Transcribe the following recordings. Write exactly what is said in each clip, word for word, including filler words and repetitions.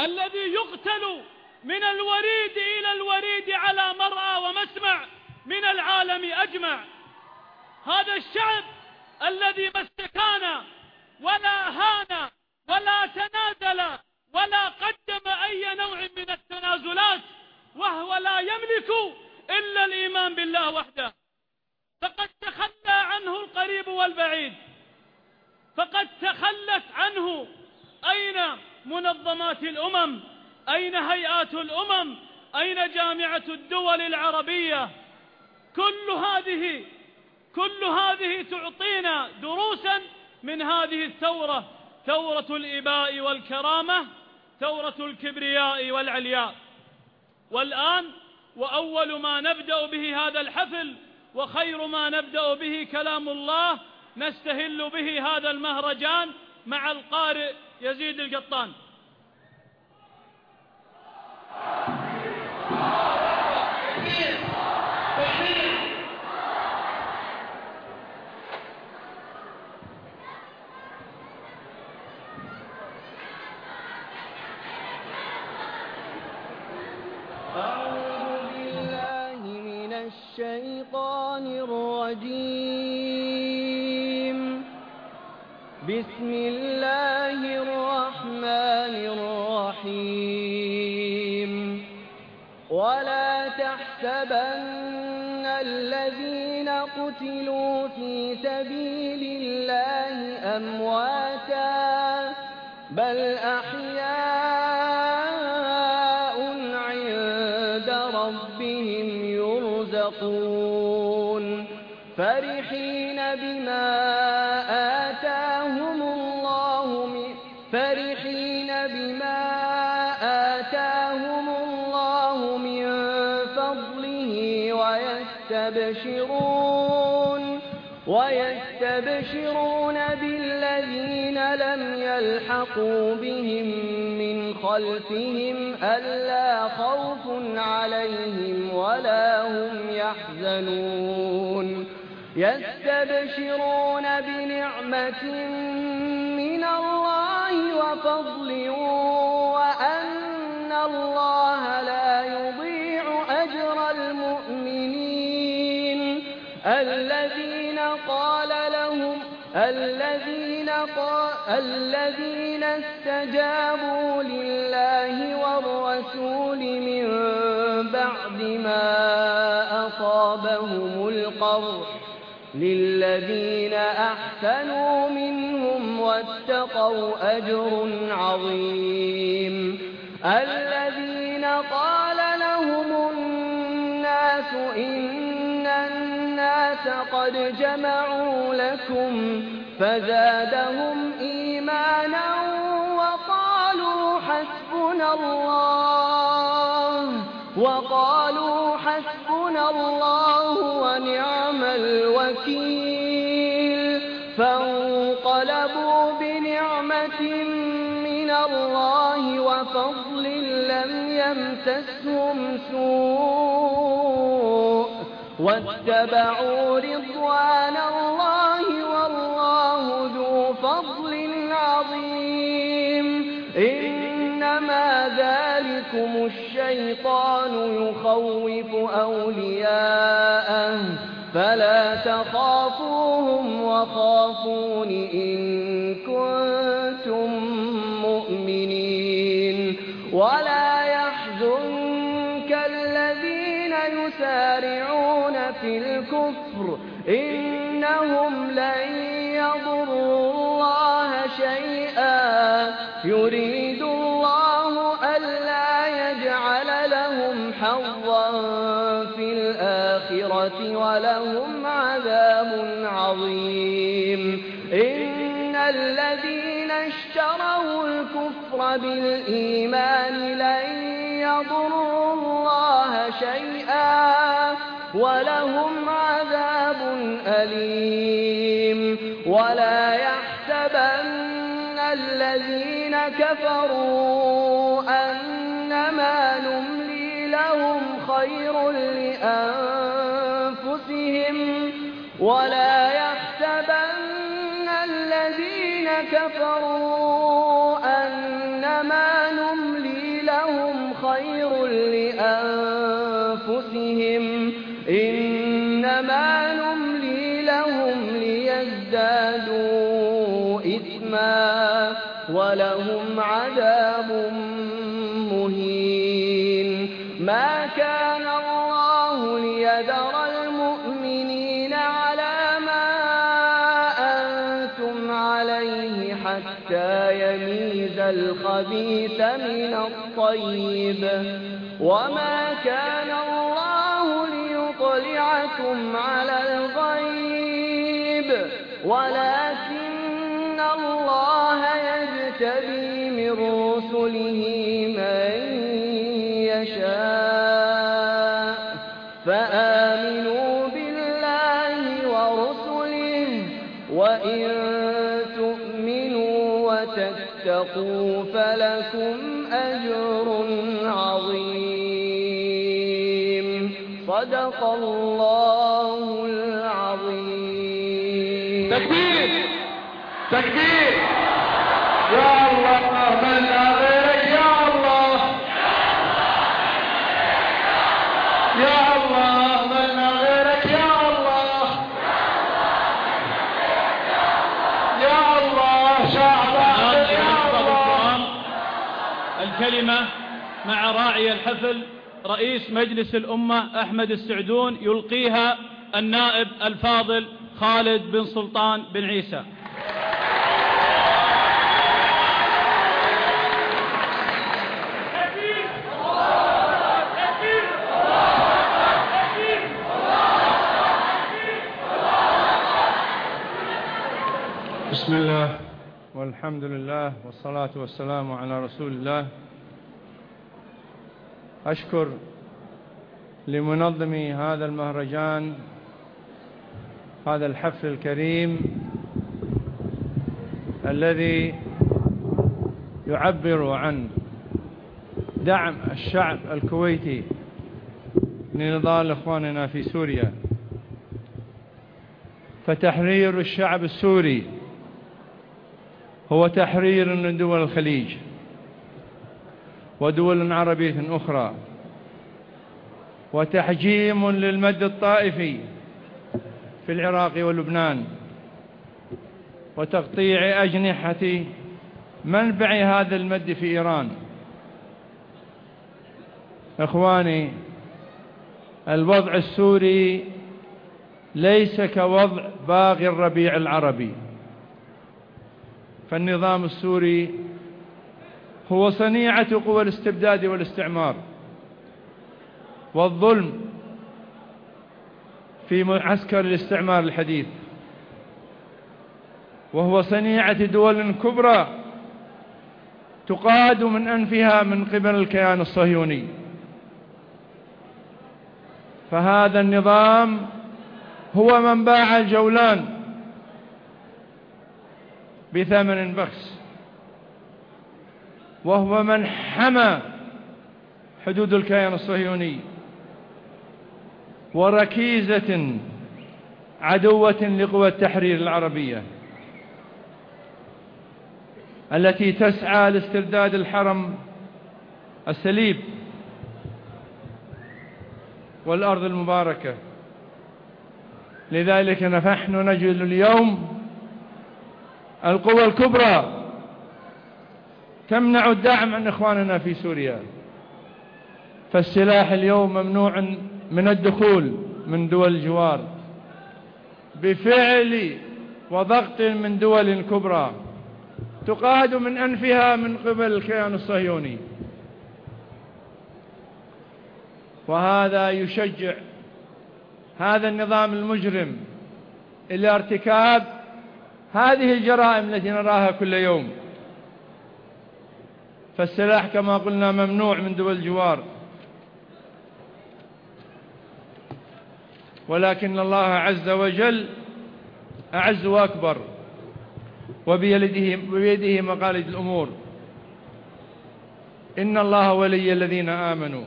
الذي يقتل من الوريد إلى الوريد على مرأى ومسمع من العالم أجمع. هذا الشعب الذي ما استكان ولا هان ولا تنازل ولا قدم أي نوع من التنازلات، وهو لا يملك إلا الإيمان بالله وحده. فقد تخلى عنه القريب والبعيد، فقد تخلت عنه. أين منظمات الأمم؟ أين هيئات الأمم؟ أين جامعة الدول العربية؟ كل هذه كل هذه تعطينا دروسا من هذه الثورة، ثورة الإباء والكرامة، ثورة الكبرياء والعلياء. والآن وأول ما نبدأ به هذا الحفل وخير ما نبدأ به كلام الله، نستهل به هذا المهرجان مع القارئ يزيد القطان. الشيطان الرجيم. بسم الله الرحمن الرحيم. ولا تحسبن الذين قتلوا في سبيل الله أمواتا بل أحياء عند ربهم يرزقون فرحين بما آتاهم الله من فرحين بما آتاهم الله من فضله ويستبشرون ويستبشرون بالذين لم يلحقوا بهم من خلفهم ألا خوف عليهم ولا هم يحزنون يستبشرون بنعمة من الله وفضل وأن الله لا يضيع أجر المؤمنين الذين قال لهم الذين قال الذين استجابوا لله والرسول من بعد ما أصابهم القرح للذين أحسنوا منهم واتقوا أجر عظيم الذين قال لهم الناس إن الناس قد جمعوا لكم فزادهم إيمانا وقالوا حسبنا الله وقالوا حسبنا الله ونعم الوكيل فانقلبوا بنعمة من الله وفضل لم يمسسهم سوء واتبعوا رضوان الله والله ذو فضل عظيم إنما ذلكم الشيطان يخوف أولياءه فلا تخافوهم وخافون إن كنتم مؤمنين ولا يحزنك الذين يسارعون في الكفر إنهم لن يضروا الله شيئا يريد الله ألا يجعل لهم حظا في الآخرة ولهم عذاب عظيم إن الذين اشتروا الكفر بالإيمان لن يضروا الله شيئا ولهم عذاب أليم ولا يحسبن الذين كفروا أنما نملي لهم خير لأنفسهم ولا يحسبن الذين كفروا أنما نملي خير لأنفسهم إنما نملي لهم ليزدادوا إثما ولهم عذاب مهين. ما كان الله ليذر المؤمنين على ما أنتم عليه حتى يميز الخبيث من الطيب وما كان الله ليطلعكم على الغيب ولكن الله يجتبي من رسله من يشاء فآمنوا بالله ورسله وإن تؤمنوا وتتقوا فلكم أجر عظيم. صدق الله العظيم. تكبير تكبير. يا الله من غيرك يا الله يا الله من غيرك يا الله يا الله شعب يا الله. الكلمة مع راعي الحفل رئيس مجلس الأمة أحمد السعدون، يلقيها النائب الفاضل خالد بن سلطان بن عيسى. بسم الله والحمد لله والصلاة والسلام على رسول الله. أشكر لمنظمي هذا المهرجان هذا الحفل الكريم الذي يعبر عن دعم الشعب الكويتي لنضال إخواننا في سوريا، فتحرير الشعب السوري هو تحرير من دول الخليج ودول عربية أخرى، وتحجيم للمد الطائفي في العراق ولبنان، وتقطيع أجنحة منبع هذا المد في إيران. إخواني، الوضع السوري ليس كوضع باقي الربيع العربي، فالنظام السوري هو صنيعة قوى الاستبداد والاستعمار والظلم في معسكر الاستعمار الحديث، وهو صنيعة دول كبرى تقاد من أنفها من قبل الكيان الصهيوني. فهذا النظام هو من باع الجولان بثمن بخس، وهو من حمى حدود الكيان الصهيوني، وركيزة عدوة لقوى التحرير العربية التي تسعى لاسترداد الحرم السليب والأرض المباركة. لذلك نحن نجد اليوم القوى الكبرى تمنع الدعم عن إخواننا في سوريا، فالسلاح اليوم ممنوع من الدخول من دول الجوار بفعل وضغط من دول كبرى تقاد من أنفها من قبل الكيان الصهيوني، وهذا يشجع هذا النظام المجرم إلى ارتكاب هذه الجرائم التي نراها كل يوم. فالسلاح كما قلنا ممنوع من دول الجوار، ولكن الله عز وجل أعز وأكبر، وبيده, وبيده مقاليد الأمور. إن الله ولي الذين آمنوا،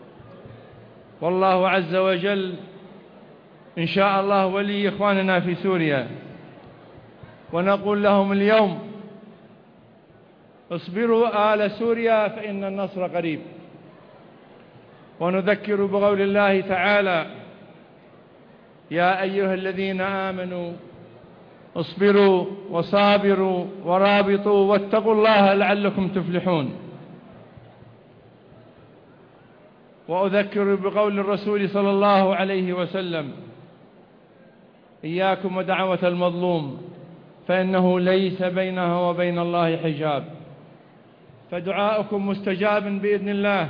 والله عز وجل إن شاء الله ولي إخواننا في سوريا. ونقول لهم اليوم اصبروا آل سوريا فإن النصر قريب. ونذكر بقول الله تعالى: يا أيها الذين آمنوا اصبروا وصابروا ورابطوا واتقوا الله لعلكم تفلحون. وأذكر بقول الرسول صلى الله عليه وسلم: إياكم ودعوة المظلوم فإنه ليس بينها وبين الله حجاب. فدعاؤكم مستجاب بإذن الله.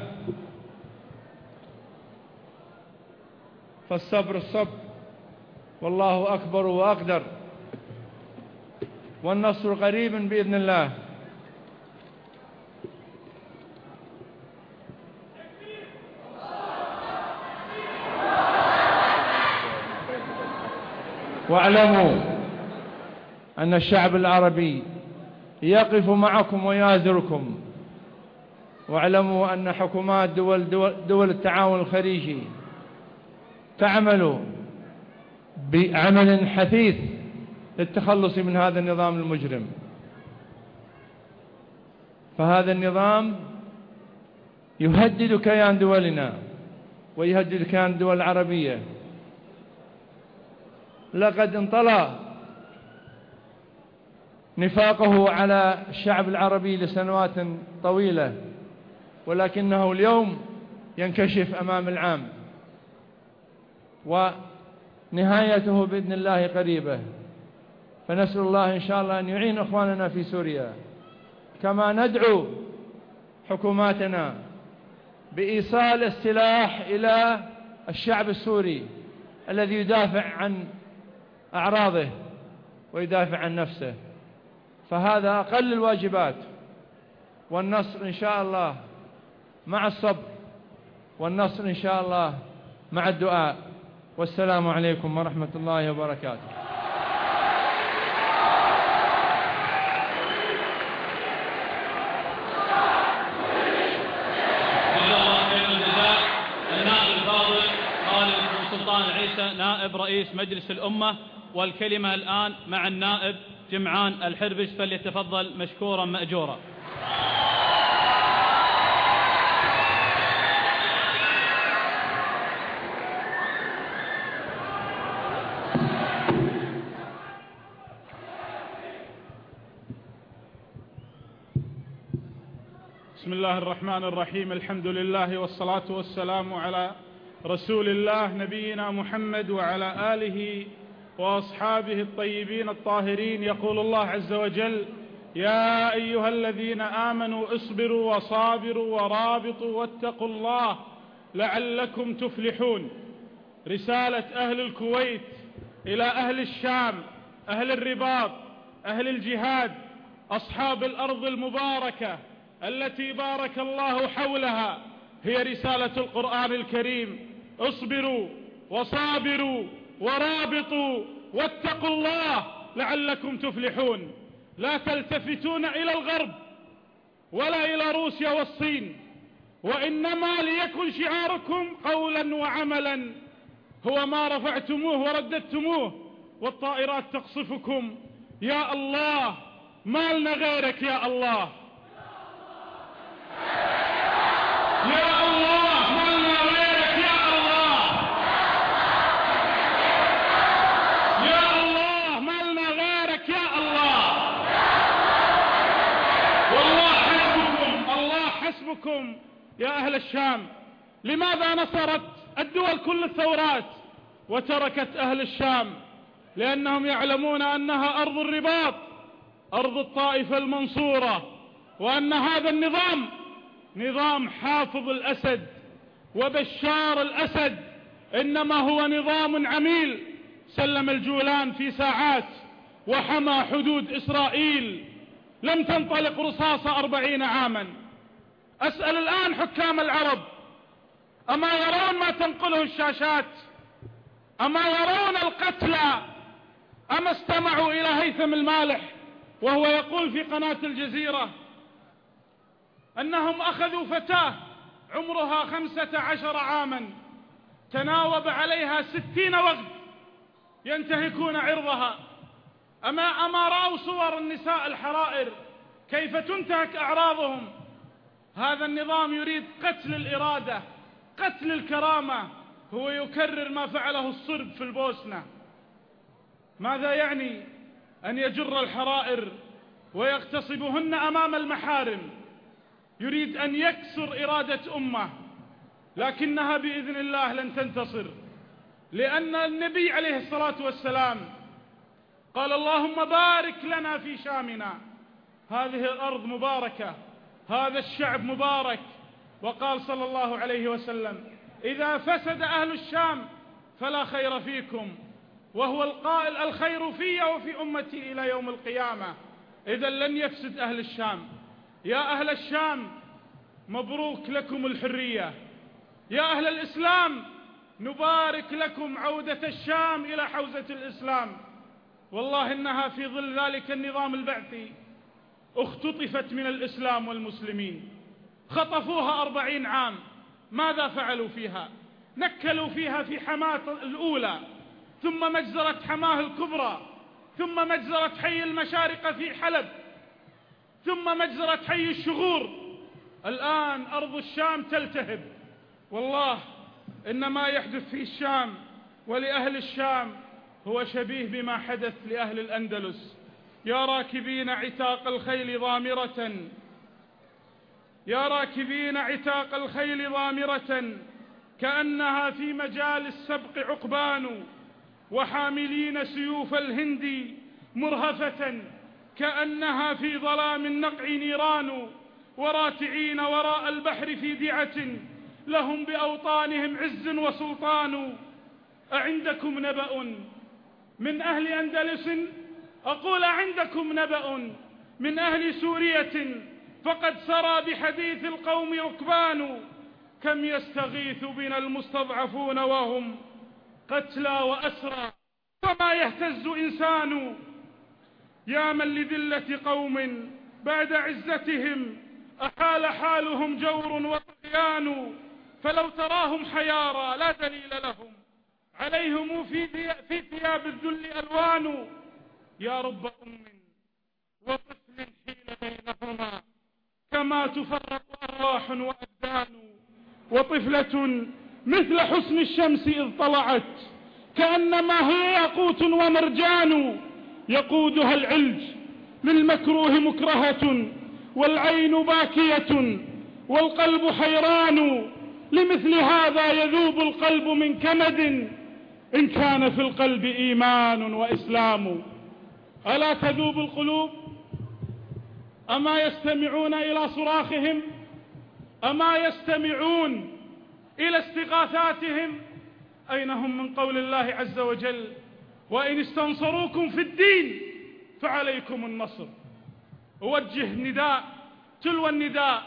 فالصبر الصبر، والله أكبر وأقدر، والنصر قريب بإذن الله. واعلموا أن الشعب العربي يقف معكم ويازركم. واعلموا أن حكومات دول, دول, دول التعاون الخليجي تعمل بعمل حثيث للتخلص من هذا النظام المجرم. فهذا النظام يهدد كيان دولنا ويهدد كيان الدول العربية. لقد انطلى نفاقه على الشعب العربي لسنوات طويلة، ولكنه اليوم ينكشف أمام العام، ونهايته بإذن الله قريبة. فنسأل الله إن شاء الله أن يعين أخواننا في سوريا، كما ندعو حكوماتنا بإيصال السلاح إلى الشعب السوري الذي يدافع عن أعراضه ويدافع عن نفسه. فهذا أقل الواجبات، والنصر إن شاء الله مع الصبر، والنصر إن شاء الله مع الدعاء. والسلام عليكم ورحمة الله وبركاته. النائب الفاضل خالد بن سلطان عيسى نائب رئيس مجلس الأمة، والكلمة الآن مع النائب جمعان الحربش، فليتفضل مشكورا مأجورا. بسم الله الرحمن الرحيم. الحمد لله والصلاة والسلام على رسول الله نبينا محمد وعلى آله وأصحابه الطيبين الطاهرين. يقول الله عز وجل: يا أيها الذين آمنوا اصبروا وصابروا ورابطوا واتقوا الله لعلكم تفلحون. رسالة أهل الكويت إلى أهل الشام، أهل الرباط، أهل الجهاد، أصحاب الأرض المباركة التي بارك الله حولها، هي رسالة القرآن الكريم: اصبروا وصابروا ورابطوا واتقوا الله لعلكم تفلحون. لا تلتفتون إلى الغرب ولا إلى روسيا والصين، وإنما ليكن شعاركم قولا وعملا هو ما رفعتموه ورددتموه والطائرات تقصفكم. يا الله ما لنا غيرك، يا الله يا الله ما لنا غيرك، يا الله يا الله ما لنا غيرك، يا الله. والله حسبكم، الله حسبكم يا أهل الشام. لماذا نصرت الدول كل الثورات وتركت أهل الشام؟ لأنهم يعلمون أنها أرض الرباط، أرض الطائفة المنصورة، وأن هذا النظام نظام حافظ الأسد وبشار الأسد، إنما هو نظام عميل سلم الجولان في ساعات وحمى حدود إسرائيل. لم تنطلق رصاصة أربعين عاما. أسأل الآن حكام العرب: أما يرون ما تنقله الشاشات؟ أما يرون القتلى؟ أما استمعوا إلى هيثم المالح وهو يقول في قناة الجزيرة أنهم أخذوا فتاة عمرها خمسة عشر عاما تناوب عليها ستين وغد ينتهكون عرضها؟ أما أما رأوا صور النساء الحرائر كيف تنتهك أعراضهم؟ هذا النظام يريد قتل الإرادة، قتل الكرامة هو يكرر ما فعله الصرب في البوسنة. ماذا يعني أن يجر الحرائر ويغتصبهن أمام المحارم؟ يريد أن يكسر إرادة أمة، لكنها بإذن الله لن تنتصر، لأن النبي عليه الصلاة والسلام قال اللهم بارك لنا في شامنا، هذه الأرض مباركة، هذا الشعب مبارك. وقال صلى الله عليه وسلم إذا فسد أهل الشام فلا خير فيكم، وهو القائل الخير في وفي أمتي إلى يوم القيامة. إذا لن يفسد أهل الشام. يا أهل الشام مبروك لكم الحرية، يا أهل الإسلام نبارك لكم عودة الشام إلى حوزة الإسلام. والله إنها في ظل ذلك النظام البعثي اختطفت من الإسلام والمسلمين، خطفوها أربعين عام. ماذا فعلوا فيها؟ نكلوا فيها في حماة الأولى، ثم مجزرة حماه الكبرى، ثم مجزرة حي المشارقة في حلب، ثم مجزرة حي الشغور. الآن أرض الشام تلتهب. والله إن ما يحدث في الشام ولأهل الشام هو شبيه بما حدث لأهل الأندلس. يا راكبين عتاق الخيل ضامرة، يا راكبين عتاق الخيل ضامرة، كأنها في مجال السبق عقبان، وحاملين سيوف الهند مرهفة، كأنها في ظلام النقع نيران، وراتعين وراء البحر في دعة، لهم بأوطانهم عز وسلطان. أعندكم نبأ من أهل أندلس؟ أقول عندكم نبأ من أهل سورية، فقد سرى بحديث القوم ركبان، كم يستغيث بنا المستضعفون وهم قتلى وأسرى، وما يهتز إنسان. يا من لذلة قوم بعد عزتهم أحال حالهم جور وطغيان، فلو تراهم حيارى لا دليل لهم، عليهم في في ثياب الذل ألوان. يا رب أم وطفل حيل بينهما، كما تفرق أرواح وأبدان، وطفلة مثل حسن الشمس إذ طلعت، كأنما هي ياقوت ومرجان، يقودها العلج للمكروه مكرهة، والعين باكية والقلب حيران. لمثل هذا يذوب القلب من كمد، إن كان في القلب إيمان وإسلام. ألا تذوب القلوب؟ أما يستمعون إلى صراخهم؟ أما يستمعون إلى استغاثاتهم؟ أين هم من قول الله عز وجل وإن استنصروكم في الدين فعليكم النصر؟ أوجه نداء تلو النداء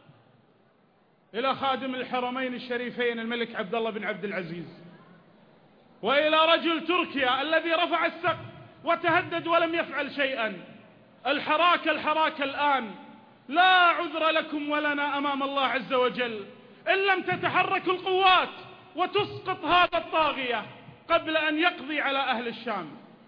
إلى خادم الحرمين الشريفين الملك عبد الله بن عبد العزيز، وإلى رجل تركيا الذي رفع السقف وتهدد ولم يفعل شيئا. الحراك الحراك الآن، لا عذر لكم ولنا أمام الله عز وجل إن لم تتحرك القوات وتسقط هذا الطاغية قبل أن يقضي على أهل الشام.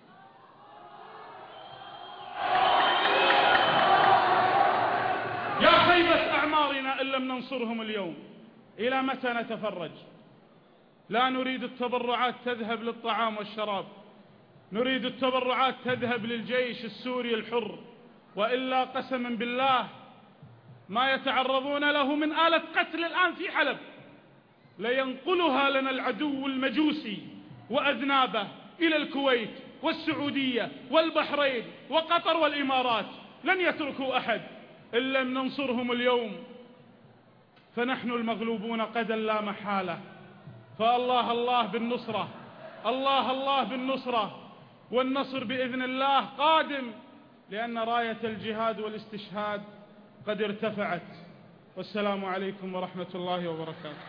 يا خيبة أعمارنا إن لم ننصرهم اليوم، إلى متى نتفرج؟ لا نريد التبرعات تذهب للطعام والشراب، نريد التبرعات تذهب للجيش السوري الحر، وإلا قسما بالله ما يتعرضون له من آلة قتل الآن في حلب لينقلها لنا العدو المجوسي وأذنابه إلى الكويت والسعودية والبحرين وقطر والإمارات. لن يتركوا أحد إن لم ننصرهم اليوم، فنحن المغلوبون قدا لا محالة. فالله الله بالنصرة، الله الله بالنصرة، والنصر بإذن الله قادم، لأن راية الجهاد والاستشهاد قد ارتفعت. والسلام عليكم ورحمة الله وبركاته.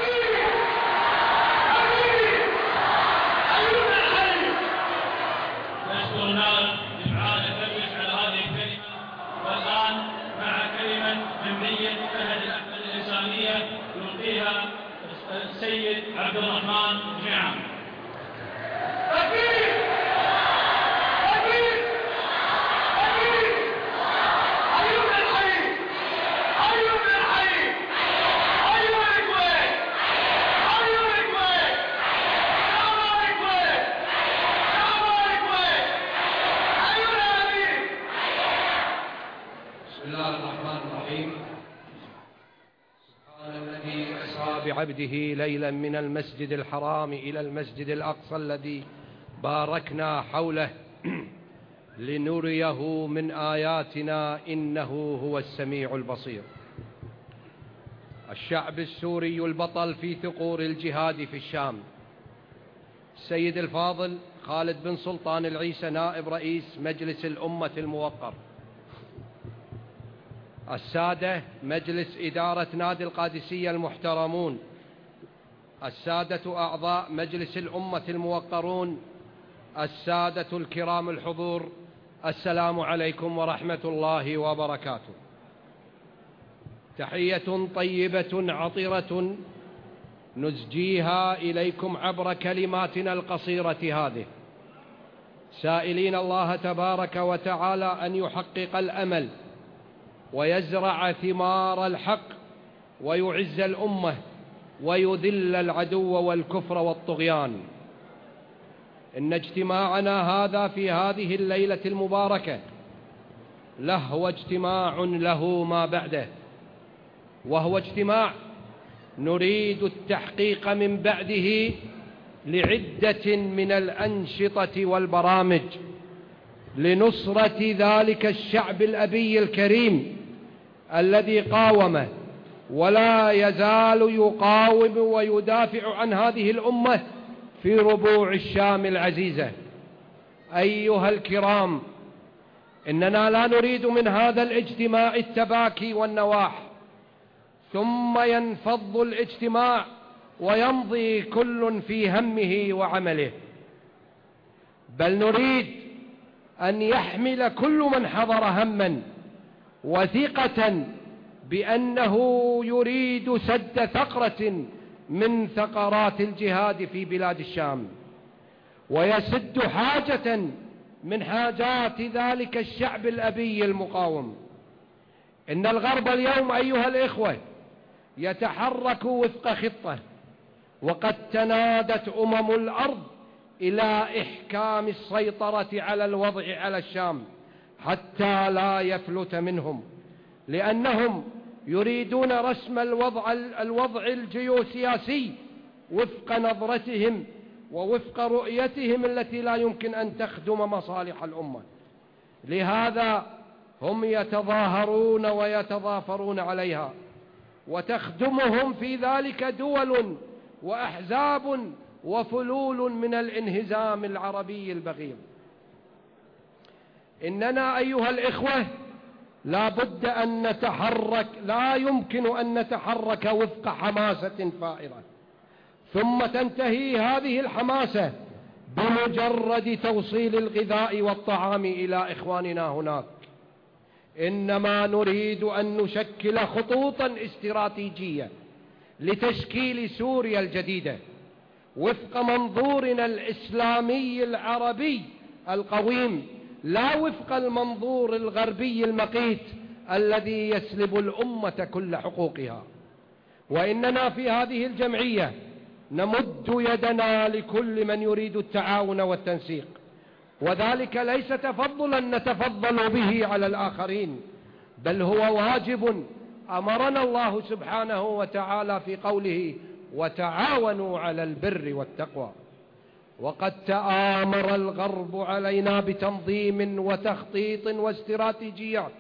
نشكر النائب لإعادة تبرير على هذه الكلمة. والآن مع كلمة مبنية أحد الأحوال الإنسانية يلقيها السيد عبد الرحمن جمعان. بعبده ليلا من المسجد الحرام إلى المسجد الأقصى الذي باركنا حوله لنريه من آياتنا إنه هو السميع البصير. الشعب السوري البطل في ثغور الجهاد في الشام، السيد الفاضل خالد بن سلطان العيسى نائب رئيس مجلس الأمة الموقر، السادة مجلس إدارة نادي القادسية المحترمون، السادة أعضاء مجلس الأمة الموقرون، السادة الكرام الحضور، السلام عليكم ورحمة الله وبركاته. تحية طيبة عطرة نزجيها إليكم عبر كلماتنا القصيرة هذه، سائلين الله تبارك وتعالى أن يحقق الأمل ويزرع ثمار الحق ويعز الأمة ويذل العدو والكفر والطغيان. إن اجتماعنا هذا في هذه الليلة المباركة لهو اجتماع له ما بعده، وهو اجتماع نريد التحقيق من بعده لعدة من الأنشطة والبرامج لنصرة ذلك الشعب الأبي الكريم الذي قاومه ولا يزال يقاوم ويدافع عن هذه الأمة في ربوع الشام العزيزة. أيها الكرام، إننا لا نريد من هذا الاجتماع التباكي والنواح ثم ينفض الاجتماع ويمضي كل في همه وعمله، بل نريد أن يحمل كل من حضر هما وثقة بأنه يريد سد ثغرة من ثغرات الجهاد في بلاد الشام، ويسد حاجة من حاجات ذلك الشعب الأبي المقاوم. إن الغرب اليوم أيها الإخوة يتحرك وفق خطة، وقد تنادت أمم الأرض إلى إحكام السيطرة على الوضع على الشام حتى لا يفلت منهم، لأنهم يريدون رسم الوضع, الوضع الجيوسياسي وفق نظرتهم ووفق رؤيتهم التي لا يمكن أن تخدم مصالح الأمة. لهذا هم يتظاهرون ويتضافرون عليها، وتخدمهم في ذلك دول وأحزاب وفلول من الانهزام العربي البغيض. إننا أيها الإخوة لا بد أن نتحرك، لا يمكن أن نتحرك وفق حماسة فائرة ثم تنتهي هذه الحماسة بمجرد توصيل الغذاء والطعام إلى إخواننا هناك. إنما نريد أن نشكل خطوطا استراتيجية لتشكيل سوريا الجديدة وفق منظورنا الإسلامي العربي القويم، لا وفق المنظور الغربي المقيت الذي يسلب الأمة كل حقوقها. وإننا في هذه الجمعية نمد يدنا لكل من يريد التعاون والتنسيق، وذلك ليس تفضلا نتفضل به على الآخرين، بل هو واجب أمرنا الله سبحانه وتعالى في قوله وتعاونوا على البر والتقوى. وقد تآمر الغرب علينا بتنظيم وتخطيط واستراتيجيات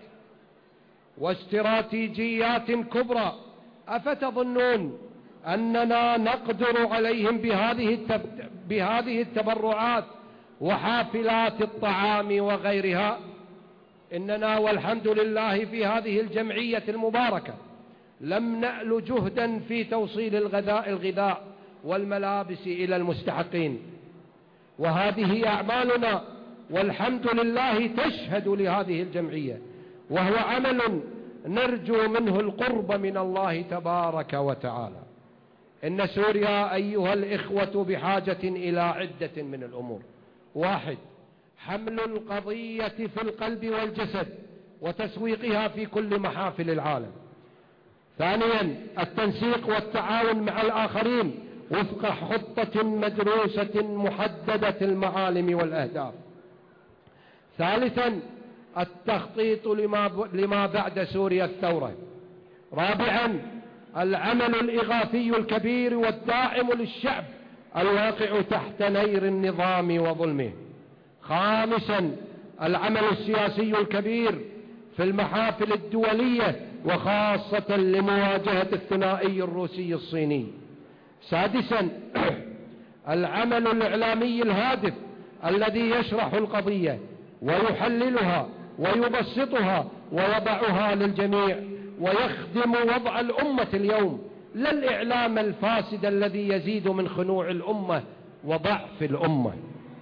واستراتيجيات كبرى، أفتظنون أننا نقدر عليهم بهذه بهذه التبرعات وحافلات الطعام وغيرها؟ إننا والحمد لله في هذه الجمعية المباركة لم نأل جهدا في توصيل الغذاء الغذاء والملابس إلى المستحقين، وهذه أعمالنا والحمد لله تشهد لهذه الجمعية، وهو عمل نرجو منه القرب من الله تبارك وتعالى. إن سوريا أيها الإخوة بحاجة إلى عدة من الأمور: واحد، حمل القضية في القلب والجسد وتسويقها في كل محافل العالم. ثانيا، التنسيق والتعاون مع الآخرين وفق خطة مدروسة محددة المعالم والأهداف. ثالثا، التخطيط لما, لما بعد سوريا الثورة. رابعا، العمل الإغاثي الكبير والداعم للشعب الواقع تحت نير النظام وظلمه. خامسا العمل السياسي الكبير في المحافل الدولية وخاصة لمواجهة الثنائي الروسي الصيني. سادسا العمل الإعلامي الهادف الذي يشرح القضية ويحللها ويبسطها ويضعها للجميع ويخدم وضع الأمة اليوم، لا الإعلام الفاسد الذي يزيد من خنوع الأمة وضعف الأمة.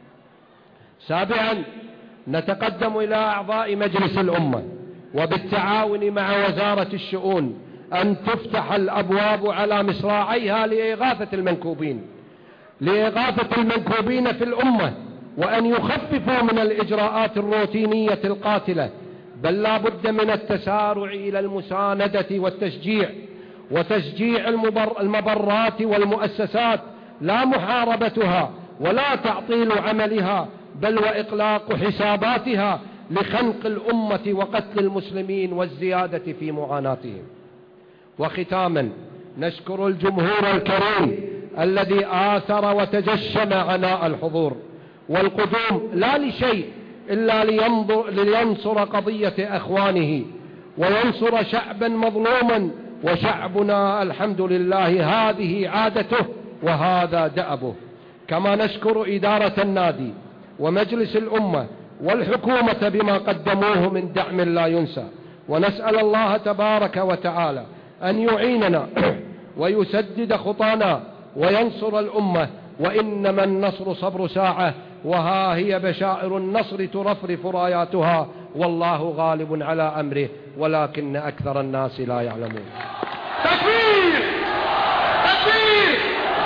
سابعا نتقدم إلى أعضاء مجلس الأمة وبالتعاون مع وزارة الشؤون أن تفتح الأبواب على مصراعيها لإغاثة المنكوبين لإغاثة المنكوبين في الأمة، وأن يخففوا من الإجراءات الروتينية القاتلة، بل لا بد من التسارع إلى المساندة والتشجيع وتشجيع المبرات والمؤسسات، لا محاربتها ولا تعطيل عملها، بل وإغلاق حساباتها لخنق الأمة وقتل المسلمين والزيادة في معاناتهم. وختاما نشكر الجمهور الكريم الذي آثر وتجشم عناء الحضور والقدوم، لا لشيء إلا لينصر قضية أخوانه وينصر شعبا مظلوما، وشعبنا الحمد لله هذه عادته وهذا دأبه. كما نشكر إدارة النادي ومجلس الأمة والحكومة بما قدموه من دعم لا ينسى، ونسأل الله تبارك وتعالى أن يعيننا ويسدد خطانا وينصر الأمة، وإنما النصر صبر ساعة، وها هي بشائر النصر ترفرف راياتها، والله غالب على أمره ولكن أكثر الناس لا يعلمون. تكبير تكبير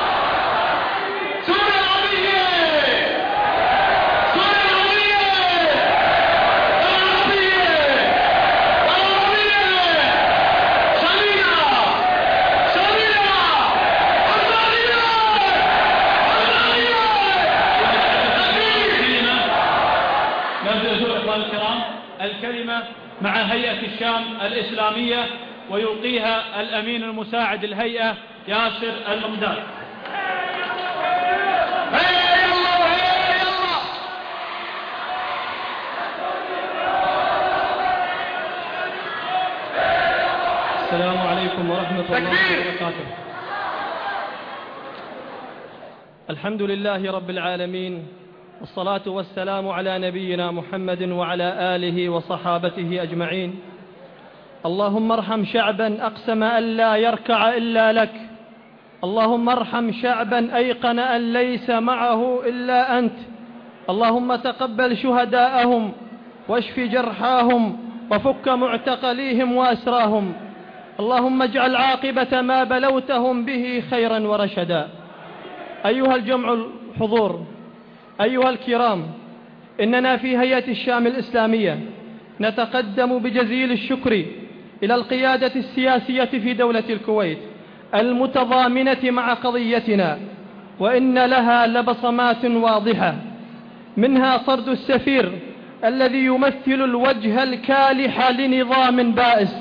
سورة العربية سورة العربية العربية العربية شريعة شريعة الشريعة الشريعة. إخواني الكرام، الكلمة مع هيئة الشام الإسلامية ويلقيها الأمين المساعد الهيئة ياسر المقداد. السلام عليكم ورحمة الله وبركاته. الحمد لله رب العالمين، والصلاة والسلام على نبينا محمد وعلى آله وصحابته أجمعين. اللهم ارحم شعبا أقسم أن لا يركع إلا لك، اللهم ارحم شعبا أيقن أن ليس معه إلا أنت، اللهم تقبل شهداءهم واشف جرحاهم وفك معتقليهم وأسراهم، اللهم اجعل عاقبة ما بلوتهم به خيرا ورشدا. أيها الجمع الحضور، أيها الكرام، إننا في هيئة الشام الإسلامية نتقدم بجزيل الشكر إلى القيادة السياسية في دولة الكويت المتضامنة مع قضيتنا، وإن لها لبصمات واضحة، منها طرد السفير الذي يمثل الوجه الكالح لنظام بائس،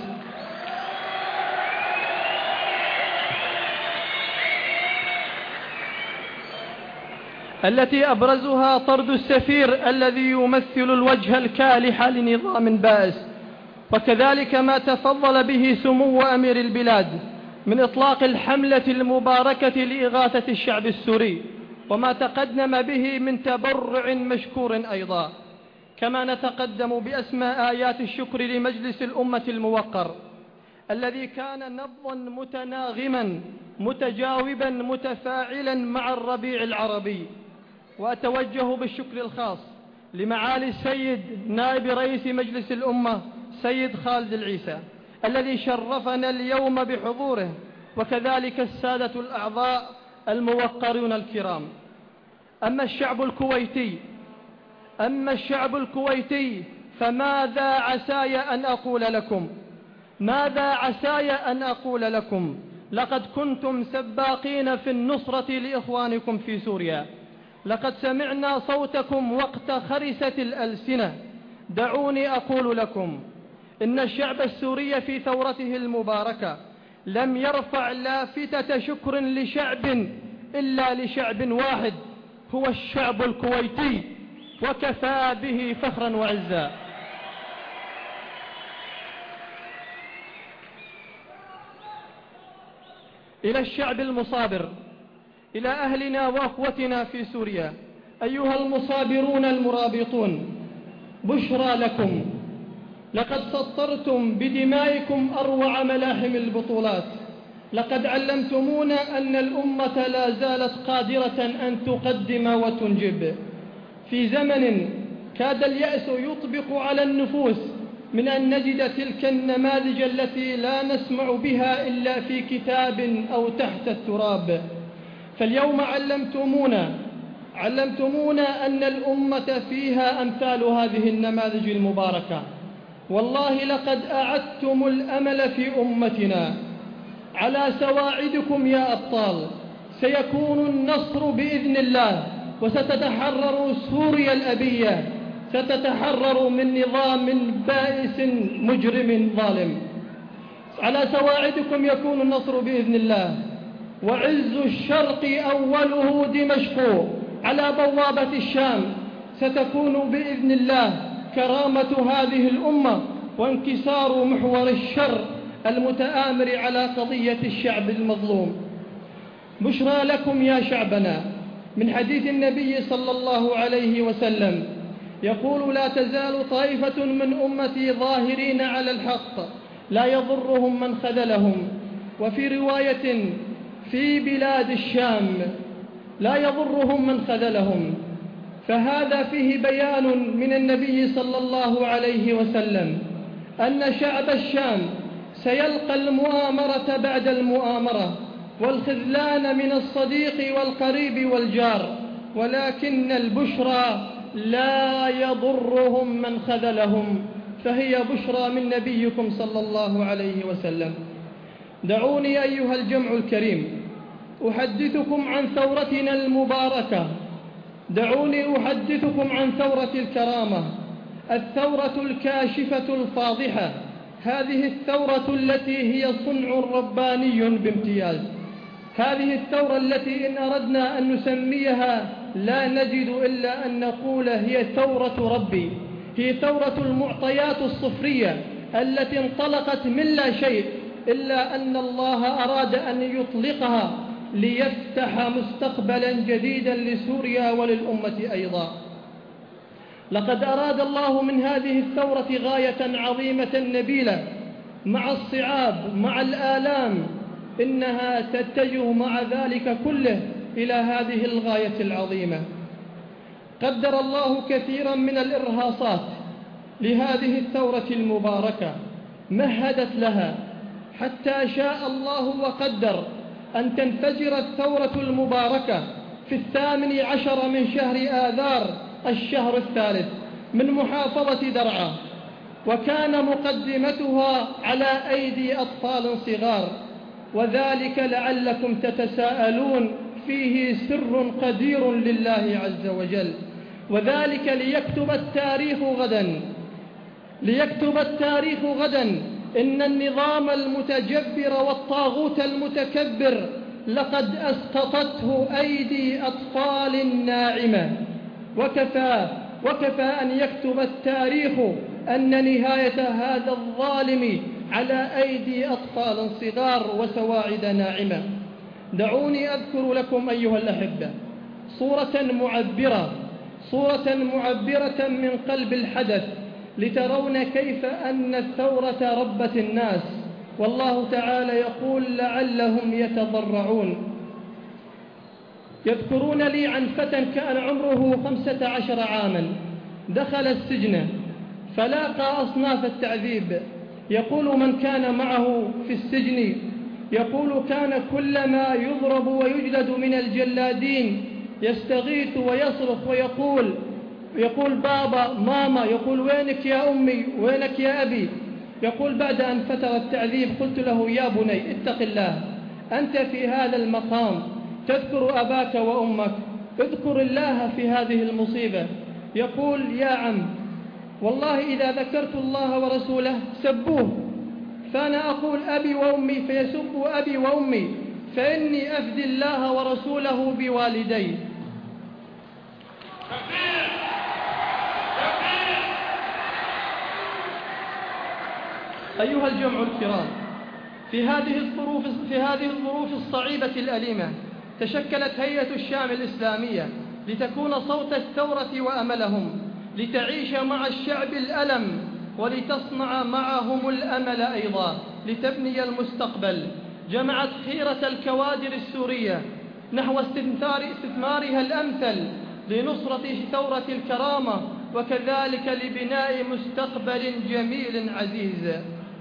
التي أبرزها طرد السفير الذي يمثل الوجه الكالح لنظام بائس، وكذلك ما تفضل به سمو أمير البلاد من إطلاق الحملة المباركة لإغاثة الشعب السوري، وما تقدم به من تبرع مشكور أيضا. كما نتقدم بأسماء آيات الشكر لمجلس الأمة الموقر الذي كان نبضا متناغما متجاوبا متفاعلا مع الربيع العربي. وأتوجه بالشكر الخاص لمعالي السيد نائب رئيس مجلس الأمة سيد خالد العيسى الذي شرفنا اليوم بحضوره، وكذلك السادة الأعضاء الموقرون الكرام. أما الشعب الكويتي أما الشعب الكويتي فماذا عساي أن أقول لكم ماذا عساي أن أقول لكم لقد كنتم سباقين في النصرة لإخوانكم في سوريا، لقد سمعنا صوتكم وقت خرست الألسنة. دعوني أقول لكم إن الشعب السوري في ثورته المباركة لم يرفع لافتة شكر لشعب إلا لشعب واحد، هو الشعب الكويتي، وكفى به فخرا وعزا. إلى الشعب المصابر، إلى أهلنا وأخوتنا في سوريا، أيها المصابرون المرابطون، بشرى لكم، لقد سطرتم بدمائكم أروع ملاحم البطولات، لقد علمتمونا أن الأمة لا زالت قادرة أن تقدم وتنجب في زمن كاد اليأس يطبق على النفوس من أن نجد تلك النماذج التي لا نسمع بها إلا في كتاب أو تحت التراب. فاليوم علمتمونا علمتمونا أن الأمة فيها أمثال هذه النماذج المباركة. والله لقد أعدتم الأمل في أمتنا على سواعدكم يا أبطال. سيكون النصر بإذن الله، وستتحرر سوريا الأبية، ستتحرر من نظام بائس مجرم ظالم. على سواعدكم يكون النصر بإذن الله، وعز الشرق أوله دمشق، على بوابة الشام ستكون بإذن الله كرامة هذه الأمة وانكسار محور الشر المتآمر على قضية الشعب المظلوم. بشرى لكم يا شعبنا من حديث النبي صلى الله عليه وسلم يقول: لا تزال طائفة من أمتي ظاهرين على الحق لا يضرهم من خذلهم. وفي رواية: في بلاد الشام لا يضرهم من خذلهم. فهذا فيه بيان من النبي صلى الله عليه وسلم أن شعب الشام سيلقى المؤامرة بعد المؤامرة والخذلان من الصديق والقريب والجار، ولكن البشرى لا يضرهم من خذلهم، فهي بشرى من نبيكم صلى الله عليه وسلم. دعوني أيها الجمع الكريم أحدثكم عن ثورتنا المباركة، دعوني أحدثكم عن ثورة الكرامة، الثورة الكاشفة الفاضحة، هذه الثورة التي هي صنع رباني بامتياز، هذه الثورة التي إن أردنا أن نسميها لا نجد إلا أن نقول هي ثورة ربي، هي ثورة المعطيات الصفرية التي انطلقت من لا شيء، إلا أن الله أراد أن يطلقها ليفتح مستقبلا جديدا لسوريا وللأمة أيضا. لقد أراد الله من هذه الثورة غاية عظيمة نبيلة، مع الصعاب مع الآلام إنها تتجه مع ذلك كله إلى هذه الغاية العظيمة. قدر الله كثيرا من الإرهاصات لهذه الثورة المباركة، مهدت لها حتى شاء الله وقدر أن تنفجر الثورة المباركة في الثامن عشر من شهر آذار الشهر الثالث من محافظة درعا، وكان مقدمتها على أيدي أطفال صغار، وذلك لعلكم تتساءلون فيه سر قدير لله عز وجل، وذلك ليكتب التاريخ غدا ليكتب التاريخ غدا إن النظام المتجبر والطاغوت المتكبر لقد أسقطته أيدي أطفال ناعمة، وكفى وكفى أن يكتب التاريخ أن نهاية هذا الظالم على أيدي أطفال صغار وسواعد ناعمة. دعوني أذكر لكم أيها الأحبة صورة معبرة صورة معبرة من قلب الحدث لترون كيف أن الثورة ربت الناس. والله تعالى يقول: لعلهم يتضرعون. يذكرون لي عن فتى كان عمره خمسة عشر عاما دخل السجن فلاقى أصناف التعذيب. يقول من كان معه في السجن يقول كان كلما يضرب ويجلد من الجلادين يستغيث ويصرخ ويقول يقول بابا ماما، يقول وينك يا أمي وينك يا أبي. يقول بعد أن فتر التعذيب قلت له: يا بني اتق الله، أنت في هذا المقام تذكر أباك وأمك، اذكر الله في هذه المصيبة. يقول: يا عم والله إذا ذكرت الله ورسوله سبوه، فأنا أقول أبي وأمي فيسب أبي وأمي، فإني أفدي الله ورسوله بوالدي. أيها الجمع الكرام، في هذه الظروف في هذه الظروف الصعيبة الأليمة تشكلت هيئة الشام الإسلامية لتكون صوت الثورة وأملهم، لتعيش مع الشعب الألم ولتصنع معهم الأمل أيضا لتبني المستقبل. جمعت خيرة الكوادر السورية نحو استثمار استثمارها الأمثل لنصرة ثورة الكرامة وكذلك لبناء مستقبل جميل عزيز.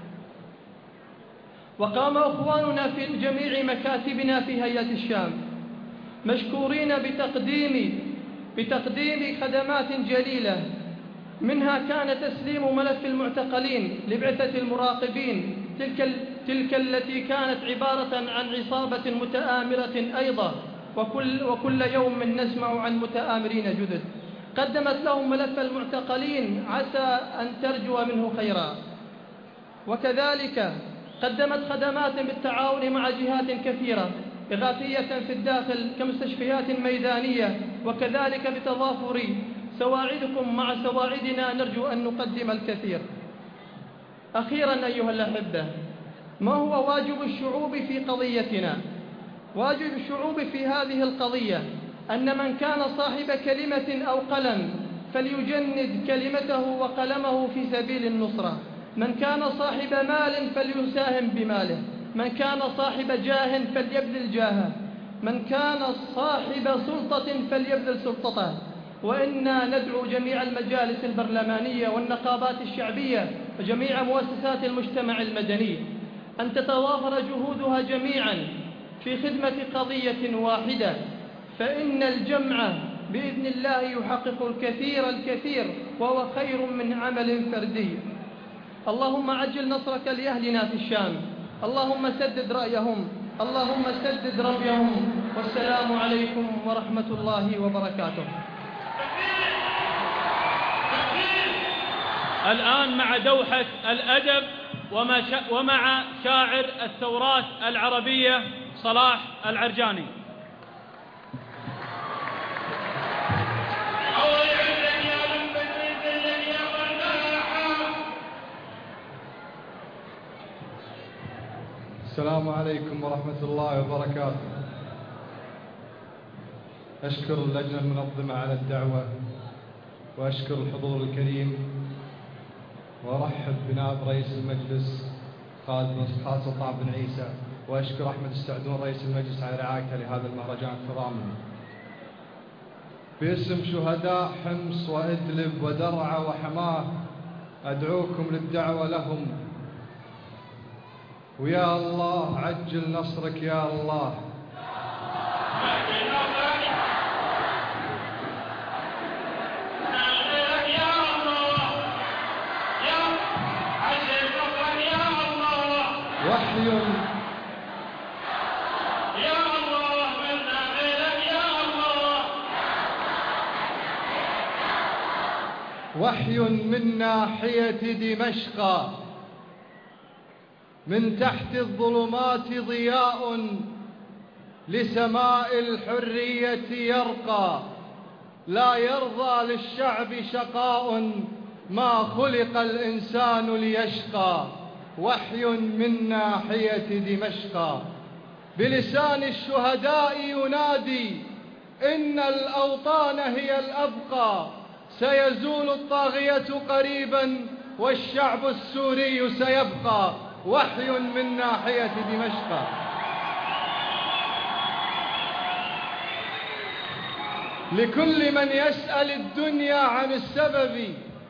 وقام أخواننا في جميع مكاتبنا في هيئة الشام مشكورين بتقديم بتقديم خدمات جليلة، منها كان تسليم ملف المعتقلين لبعثة المراقبين، تلك, تلك التي كانت عبارة عن عصابة متآمرة أيضا، وكل, وكل يوم نسمع عن متآمرين جدد. قدمت لهم ملف المعتقلين عسى أن ترجو منه خيرا، وكذلك قدمت خدمات بالتعاون مع جهات كثيرة إغاثية في الداخل كمستشفيات ميدانية، وكذلك بتضافر سواعدكم مع سواعدنا نرجو أن نقدم الكثير. أخيرا أيها الأحبة، ما هو واجب الشعوب في قضيتنا؟ واجب الشعوب في هذه القضية أن من كان صاحب كلمة أو قلم فليجند كلمته وقلمه في سبيل النصرة، من كان صاحب مال فليساهم بماله، من كان صاحب جاه فليبذل جاهه، من كان صاحب سلطة فليبذل سلطته. وإنا ندعو جميع المجالس البرلمانية والنقابات الشعبية وجميع مؤسسات المجتمع المدني أن تتضافر جهودها جميعا في خدمة قضية واحدة، فإن الجمع بإذن الله يحقق الكثير الكثير وهو خير من عمل فردي. اللهم عجل نصرك لأهلنا في الشام، اللهم سدد رأيهم، اللهم سدد رميهم، والسلام عليكم ورحمة الله وبركاته. الآن مع دوحة الأدب ومع شاعر الثورات العربية صلاح العرجاني. السلام عليكم ورحمة الله وبركاته. أشكر اللجنة المنظمة على الدعوة، وأشكر الحضور الكريم، وأرحب بنائب رئيس المجلس خالد سلطان بن عيسى، وأشكر أحمد السعدون رئيس المجلس على رعايته لهذا المهرجان كرامة. باسم شهداء حمص وإدلب ودرعا وحماه أدعوكم للدعوة لهم، ويا الله عجل نصرك يا الله. وحي يا الله منا غيرك يا الله. وحي من ناحية دمشق، من تحت الظلمات ضياء لسماء الحرية يرقى، لا يرضى للشعب شقاء، ما خلق الإنسان ليشقى. وحي من ناحية دمشق، بلسان الشهداء ينادي إن الأوطان هي الأبقى، سيزول الطاغية قريبا والشعب السوري سيبقى. وحي من ناحية دمشق. لكل من يسأل الدنيا عن السبب،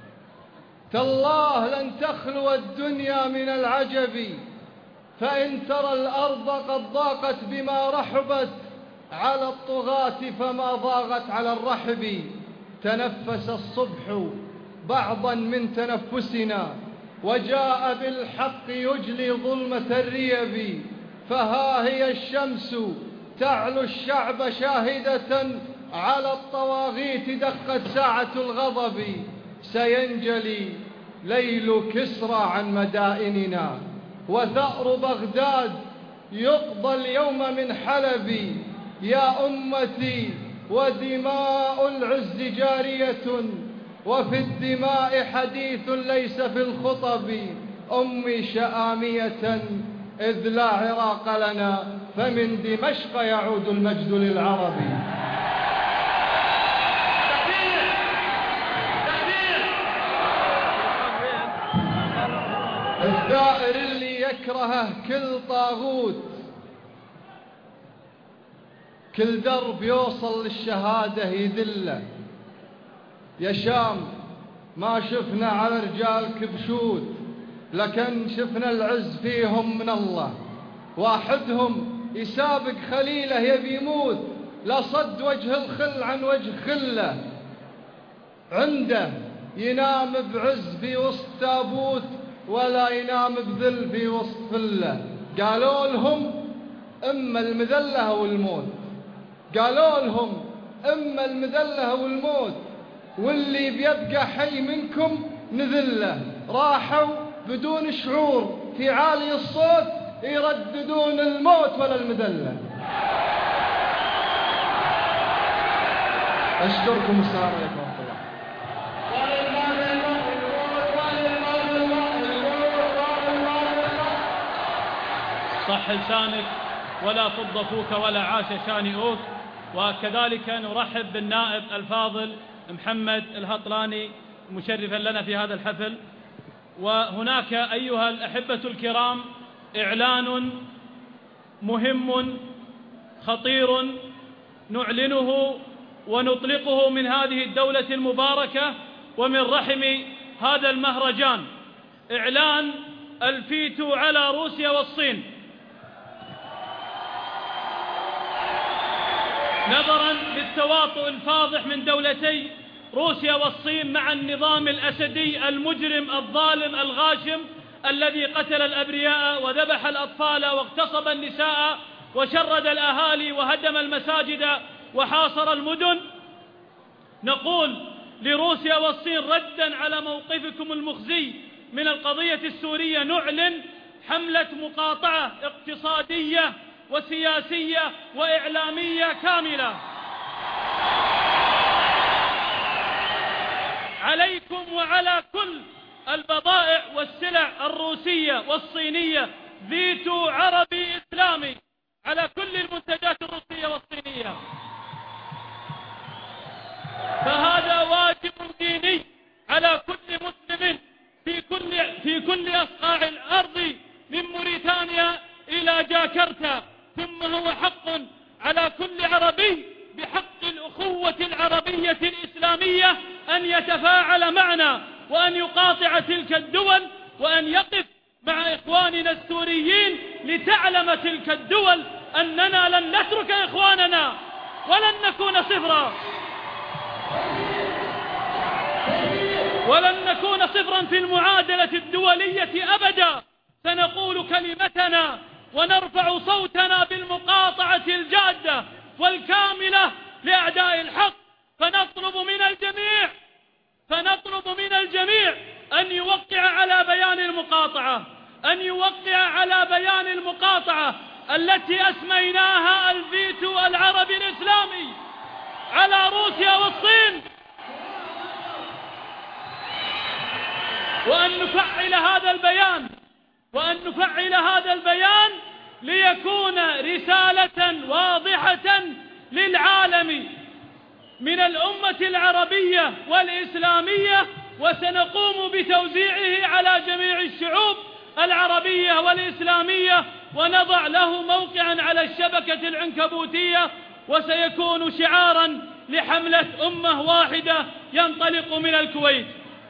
تالله لن تخلو الدنيا من العجب، فإن ترى الأرض قد ضاقت بما رحبت، على الطغاة فما ضاغت على الرحب. تنفس الصبح بعضا من تنفسنا، وجاء بالحق يجلي ظلمة الريب، فها هي الشمس تعلو الشعب شاهدة، على الطواغيت دقت ساعة الغضب. سينجلي ليل كسرى عن مدائننا، وثأر بغداد يقضى اليوم من حلب. يا أمتي ودماء العز جارية، وفي الدماء حديث ليس في الخطب. أمي شآمية إذ لا عراق لنا، فمن دمشق يعود المجد للعرب. الثائر اللي يكرهه كل طاغوت، كل درب يوصل للشهادة يذله. يا شام ما شفنا على رجالك بشوت، لكن شفنا العز فيهم من الله. واحدهم يسابق خليله يبي يموت، لصد وجه الخل عن وجه خله. عنده ينام بعز في وسط تابوت، ولا ينام بذل في وسط فله. قالوا لهم إما المذلة أو الموت، قالوا لهم إما المذلة أو الموت، واللي بيبقى حي منكم نذله. راحوا بدون شعور في عالي الصوت يرددون الموت ولا المذلة. أشكركم، السلام عليكم ورحمة الله. صح لسانك ولا فض فوك ولا عاش شانئوك. وكذلك نرحب بالنائب الفاضل محمد الهطلاني مشرفا لنا في هذا الحفل. وهناك أيها الأحبة الكرام إعلان مهم خطير نعلنه ونطلقه من هذه الدولة المباركة ومن رحم هذا المهرجان. إعلان الفيتو على روسيا والصين. نظرا للتواطؤ الفاضح من دولتي روسيا والصين مع النظام الأسدي المجرم الظالم الغاشم الذي قتل الأبرياء وذبح الأطفال واغتصب النساء وشرد الأهالي وهدم المساجد وحاصر المدن، نقول لروسيا والصين ردا على موقفكم المخزي من القضية السورية نعلن حملة مقاطعة اقتصادية وسياسية وإعلامية كاملة. عليكم وعلى كل البضائع والسلع الروسية والصينية فيتو عربي إسلامي على كل المنتجات الروسية والصينية. فهذا واجب ديني على كل مسلم في كل في كل أصقاع الأرض من موريتانيا إلى جاكرتا، ثم هو حق على كل عربي بحق الأخوة العربية الإسلامية أن يتفاعل معنا وأن يقاطع تلك الدول وأن يقف مع إخواننا السوريين، لتعلم تلك الدول أننا لن نترك إخواننا ولن نكون صفرا ولن نكون صفرا في المعادلة الدولية أبدا. سنقول كلمتنا ونرفع صوتنا بالمقاطعة الجادة والكاملة لأعداء الحق. فنطلب من الجميع فنطلب من الجميع أن يوقع على بيان المقاطعة أن يوقع على بيان المقاطعة التي أسميناها الفيتو العربي الإسلامي على روسيا والصين، وأن نفعل هذا البيان وأن نفعل هذا البيان ليكون رسالة واضحة للعالم من الأمة العربية والإسلامية، وسنقوم بتوزيعه على جميع الشعوب العربية والإسلامية، ونضع له موقعا على الشبكة العنكبوتية، وسيكون شعارا لحملة أمة واحدة ينطلق من الكويت.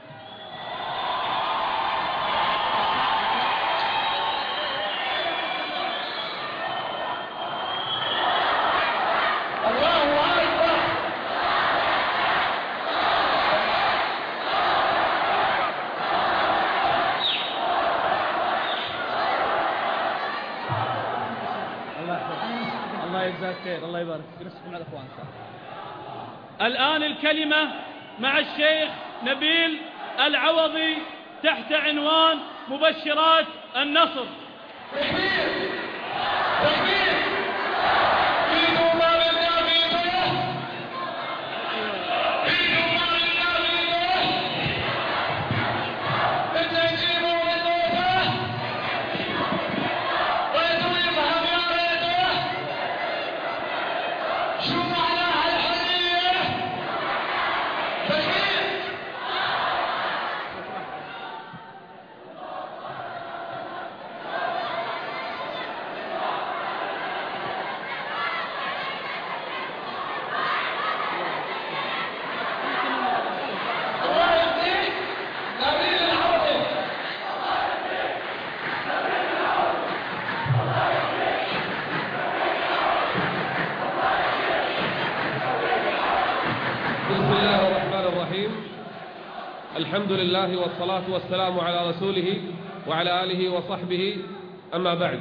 الله يبارك فيكم على الاخوان. الآن الكلمة مع الشيخ نبيل العوضي تحت عنوان مبشرات النصر. الحمد لله والصلاة والسلام على رسوله وعلى آله وصحبه، أما بعد.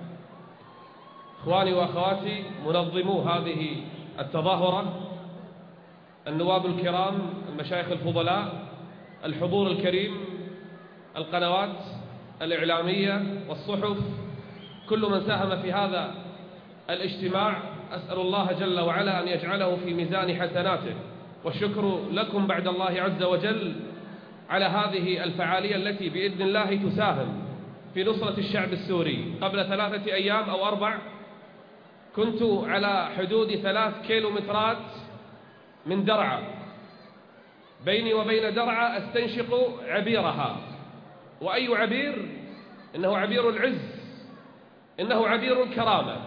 إخواني وأخواتي منظمو هذه التظاهرة، النواب الكرام، المشايخ الفضلاء، الحضور الكريم، القنوات الإعلامية والصحف، كل من ساهم في هذا الاجتماع، أسأل الله جل وعلا أن يجعله في ميزان حسناته، والشكر لكم بعد الله عز وجل على هذه الفعالية التي بإذن الله تساهم في نصرة الشعب السوري. قبل ثلاثة أيام أو أربع كنت على حدود ثلاث كيلومترات من درعا، بيني وبين درعا أستنشق عبيرها. وأي عبير؟ إنه عبير العز، إنه عبير الكرامة.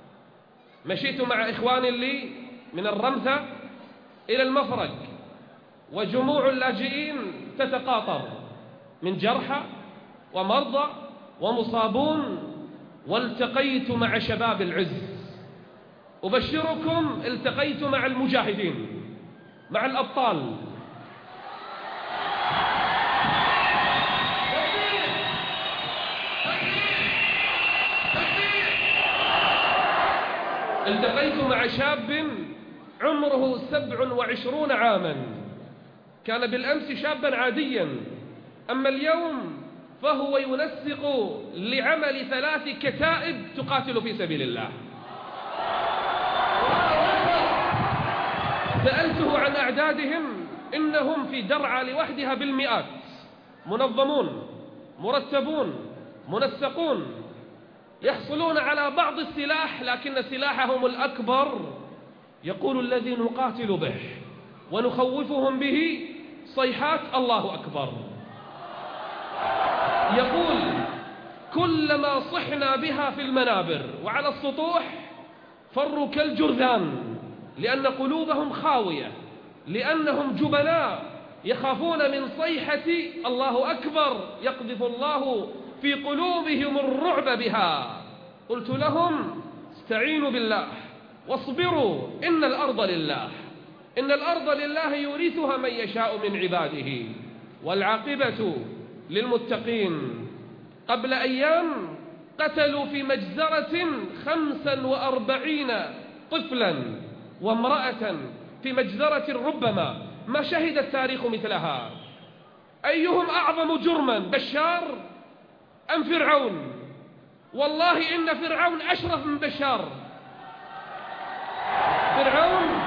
مشيت مع إخوان لي من الرمثة إلى المفرق، وجموع اللاجئين تتقاطر من جرحى ومرضى ومصابون، والتقيت مع شباب العز. أبشركم التقيت مع المجاهدين، مع الأبطال. التقيت مع شاب عمره سبع وعشرون عاما، كان بالأمس شابا عاديا، أما اليوم فهو ينسق لعمل ثلاث كتائب تقاتل في سبيل الله. سألته عن أعدادهم، إنهم في درعا لوحدها بالمئات، منظمون مرتبون منسقون، يحصلون على بعض السلاح، لكن سلاحهم الأكبر يقول الذي نقاتل به ونخوفهم به صيحات الله أكبر. يقول كلما صحنا بها في المنابر وعلى السطوح فروا كالجرذان، لأن قلوبهم خاوية، لأنهم جبناء يخافون من صيحة الله أكبر، يقذف الله في قلوبهم الرعب بها. قلت لهم استعينوا بالله واصبروا، إن الأرض لله، إن الأرض لله يورثها من يشاء من عباده، والعاقبة للمتقين. قبل أيام قتلوا في مجزرة خمسا وأربعين طفلا وامرأة، في مجزرة ربما ما شهد التاريخ مثلها. أيهم أعظم جرما، بشار أم فرعون؟ والله إن فرعون أشرف من بشار. فرعون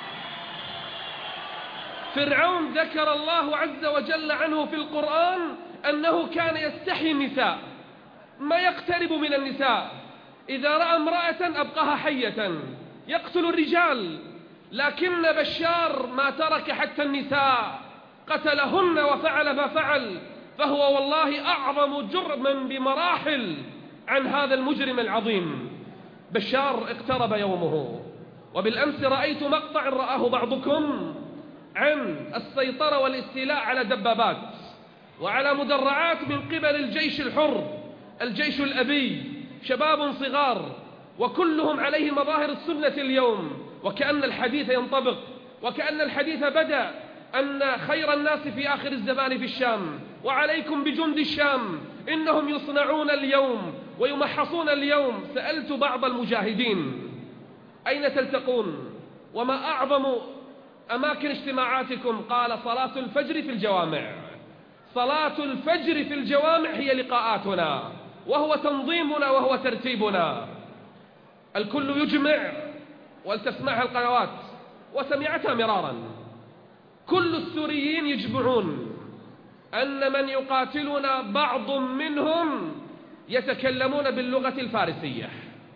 فرعون ذكر الله عز وجل عنه في القرآن أنه كان يستحي النساء، ما يقترب من النساء، إذا رأى امرأة أبقاها حية، يقتل الرجال. لكن بشار ما ترك حتى النساء، قتلهن وفعل ما فعل، فهو والله أعظم جرما بمراحل عن هذا المجرم العظيم. بشار اقترب يومه. وبالأمس رأيت مقطع رآه بعضكم عن السيطرة والاستيلاء على دبابات وعلى مدرعات من قبل الجيش الحر، الجيش الأبي، شباب صغار، وكلهم عليه مظاهر السنة اليوم، وكأن الحديث ينطبق، وكأن الحديث بدأ أن خير الناس في آخر الزمان في الشام، وعليكم بجند الشام، إنهم يصنعون اليوم ويمحصون اليوم. سألت بعض المجاهدين أين تلتقون وما أعظم أماكن اجتماعاتكم؟ قال صلاة الفجر في الجوامع. صلاة الفجر في الجوامع هي لقاءاتنا، وهو تنظيمنا وهو ترتيبنا. الكل يجمع، ولتسمعها القنوات وسمعتها مرارا، كل السوريين يجمعون أن من يقاتلنا بعض منهم يتكلمون باللغة الفارسية.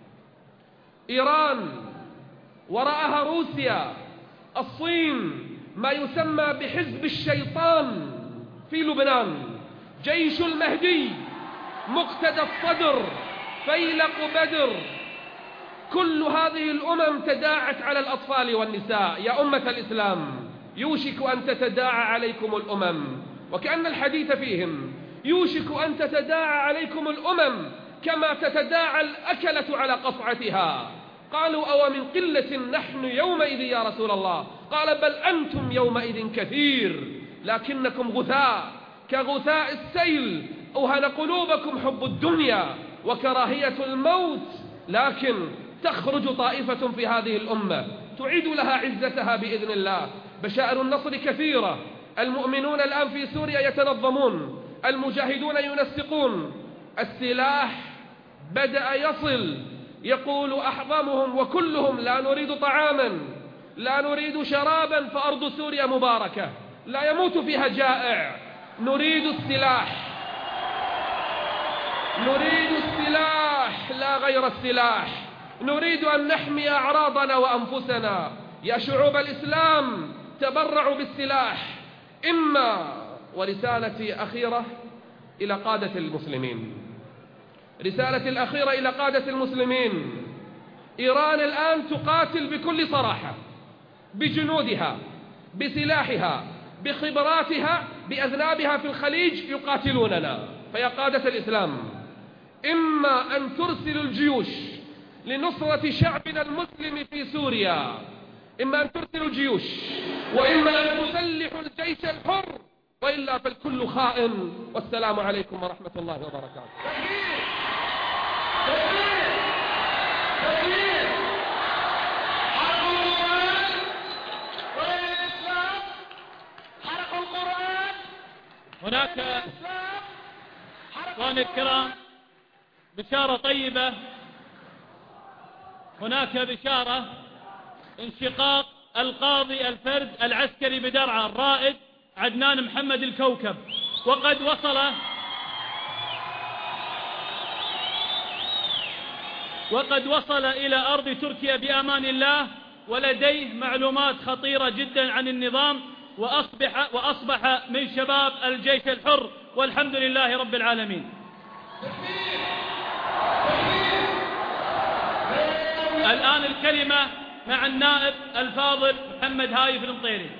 إيران وراءها روسيا، الصين، ما يسمى بحزب الشيطان في لبنان، جيش المهدي، مقتدى الصدر، فيلق بدر، كل هذه الأمم تداعت على الأطفال والنساء. يا أمة الإسلام، يوشك أن تتداعى عليكم الأمم، وكأن الحديث فيهم يوشك أن تتداعى عليكم الأمم كما تتداعى الأكلة على قصعتها. قالوا أو من قلة نحن يومئذ يا رسول الله؟ قال بل أنتم يومئذ كثير لكنكم غثاء كغثاء السيل، أوهن قلوبكم حب الدنيا وكراهية الموت، لكن تخرج طائفة في هذه الأمة تعيد لها عزتها بإذن الله. بشائر النصر كثيرة، المؤمنون الآن في سوريا يتنظمون، المجاهدون ينسقون، السلاح بدأ يصل. يقول أحضمهم وكلهم لا نريد طعاما، لا نريد شرابا، فأرض سوريا مباركة لا يموت فيها جائع، نريد السلاح، نريد السلاح لا غير السلاح، نريد أن نحمي أعراضنا وأنفسنا. يا شعوب الإسلام تبرعوا بالسلاح. إما ورسالتي أخيرة إلى قادة المسلمين، رسالتي الأخيرة إلى قادة المسلمين، إيران الآن تقاتل بكل صراحة، بجنودها، بسلاحها، بخبراتها، بأذنابها في الخليج يقاتلوننا. فيا قادة الإسلام، إما أن ترسلوا الجيوش لنصرة شعبنا المسلم في سوريا، إما أن ترسلوا الجيوش، وإما أن تسلحوا الجيش الحر، وإلا فالكل خائن. والسلام عليكم ورحمة الله وبركاته. هناك إخواني الكرام بشارة طيبة، هناك بشارة انشقاق القاضي الفرد العسكري بدرعا الرائد عدنان محمد الكوكب، وقد وصل وقد وصل إلى أرض تركيا بأمان الله، ولديه معلومات خطيرة جدا عن النظام، وأصبح, وأصبح من شباب الجيش الحر، والحمد لله رب العالمين. الآن الكلمة مع النائب الفاضل محمد هايف المطيري.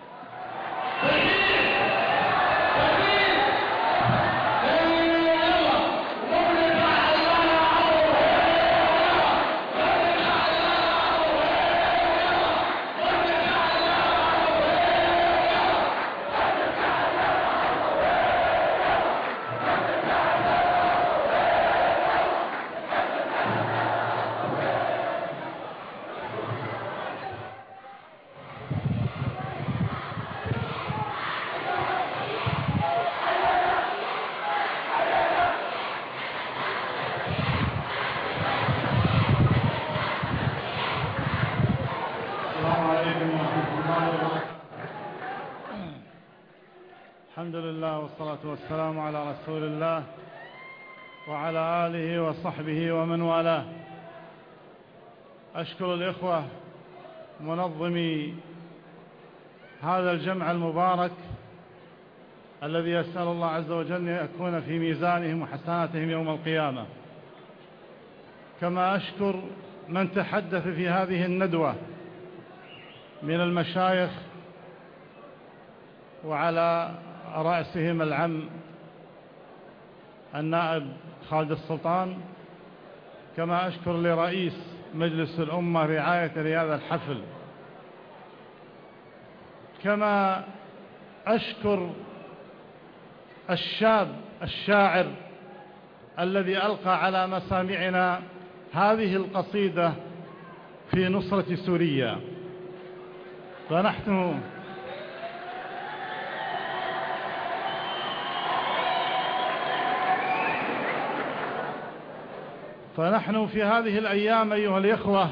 الحمد لله والصلاة والسلام على رسول الله وعلى آله وصحبه ومن والاه. أشكر الإخوة منظمي هذا الجمع المبارك الذي يسأل الله عز وجل أن يكون في ميزانهم وحسناتهم يوم القيامة. كما أشكر من تحدث في هذه الندوة من المشايخ، وعلى رأسهم العم النائب خالد السلطان. كما أشكر لرئيس مجلس الأمة رعاية لهذا الحفل. كما أشكر الشاب الشاعر الذي ألقى على مسامعنا هذه القصيدة في نصرة سوريا. فنحن فنحن في هذه الأيام أيها الإخوة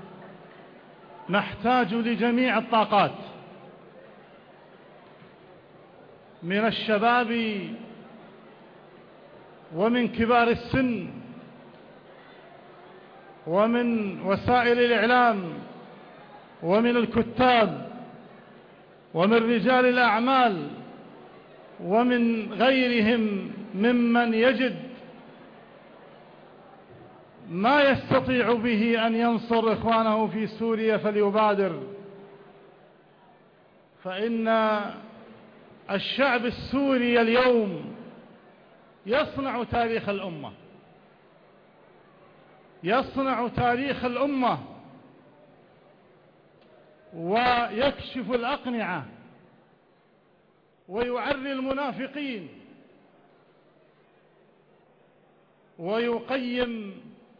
نحتاج لجميع الطاقات من الشباب ومن كبار السن ومن وسائل الإعلام ومن الكتاب ومن رجال الأعمال ومن غيرهم ممن يجد ما يستطيع به أن ينصر إخوانه في سوريا فليبادر، فإن الشعب السوري اليوم يصنع تاريخ الأمة، يصنع تاريخ الأمة ويكشف الأقنعة ويعري المنافقين ويقيم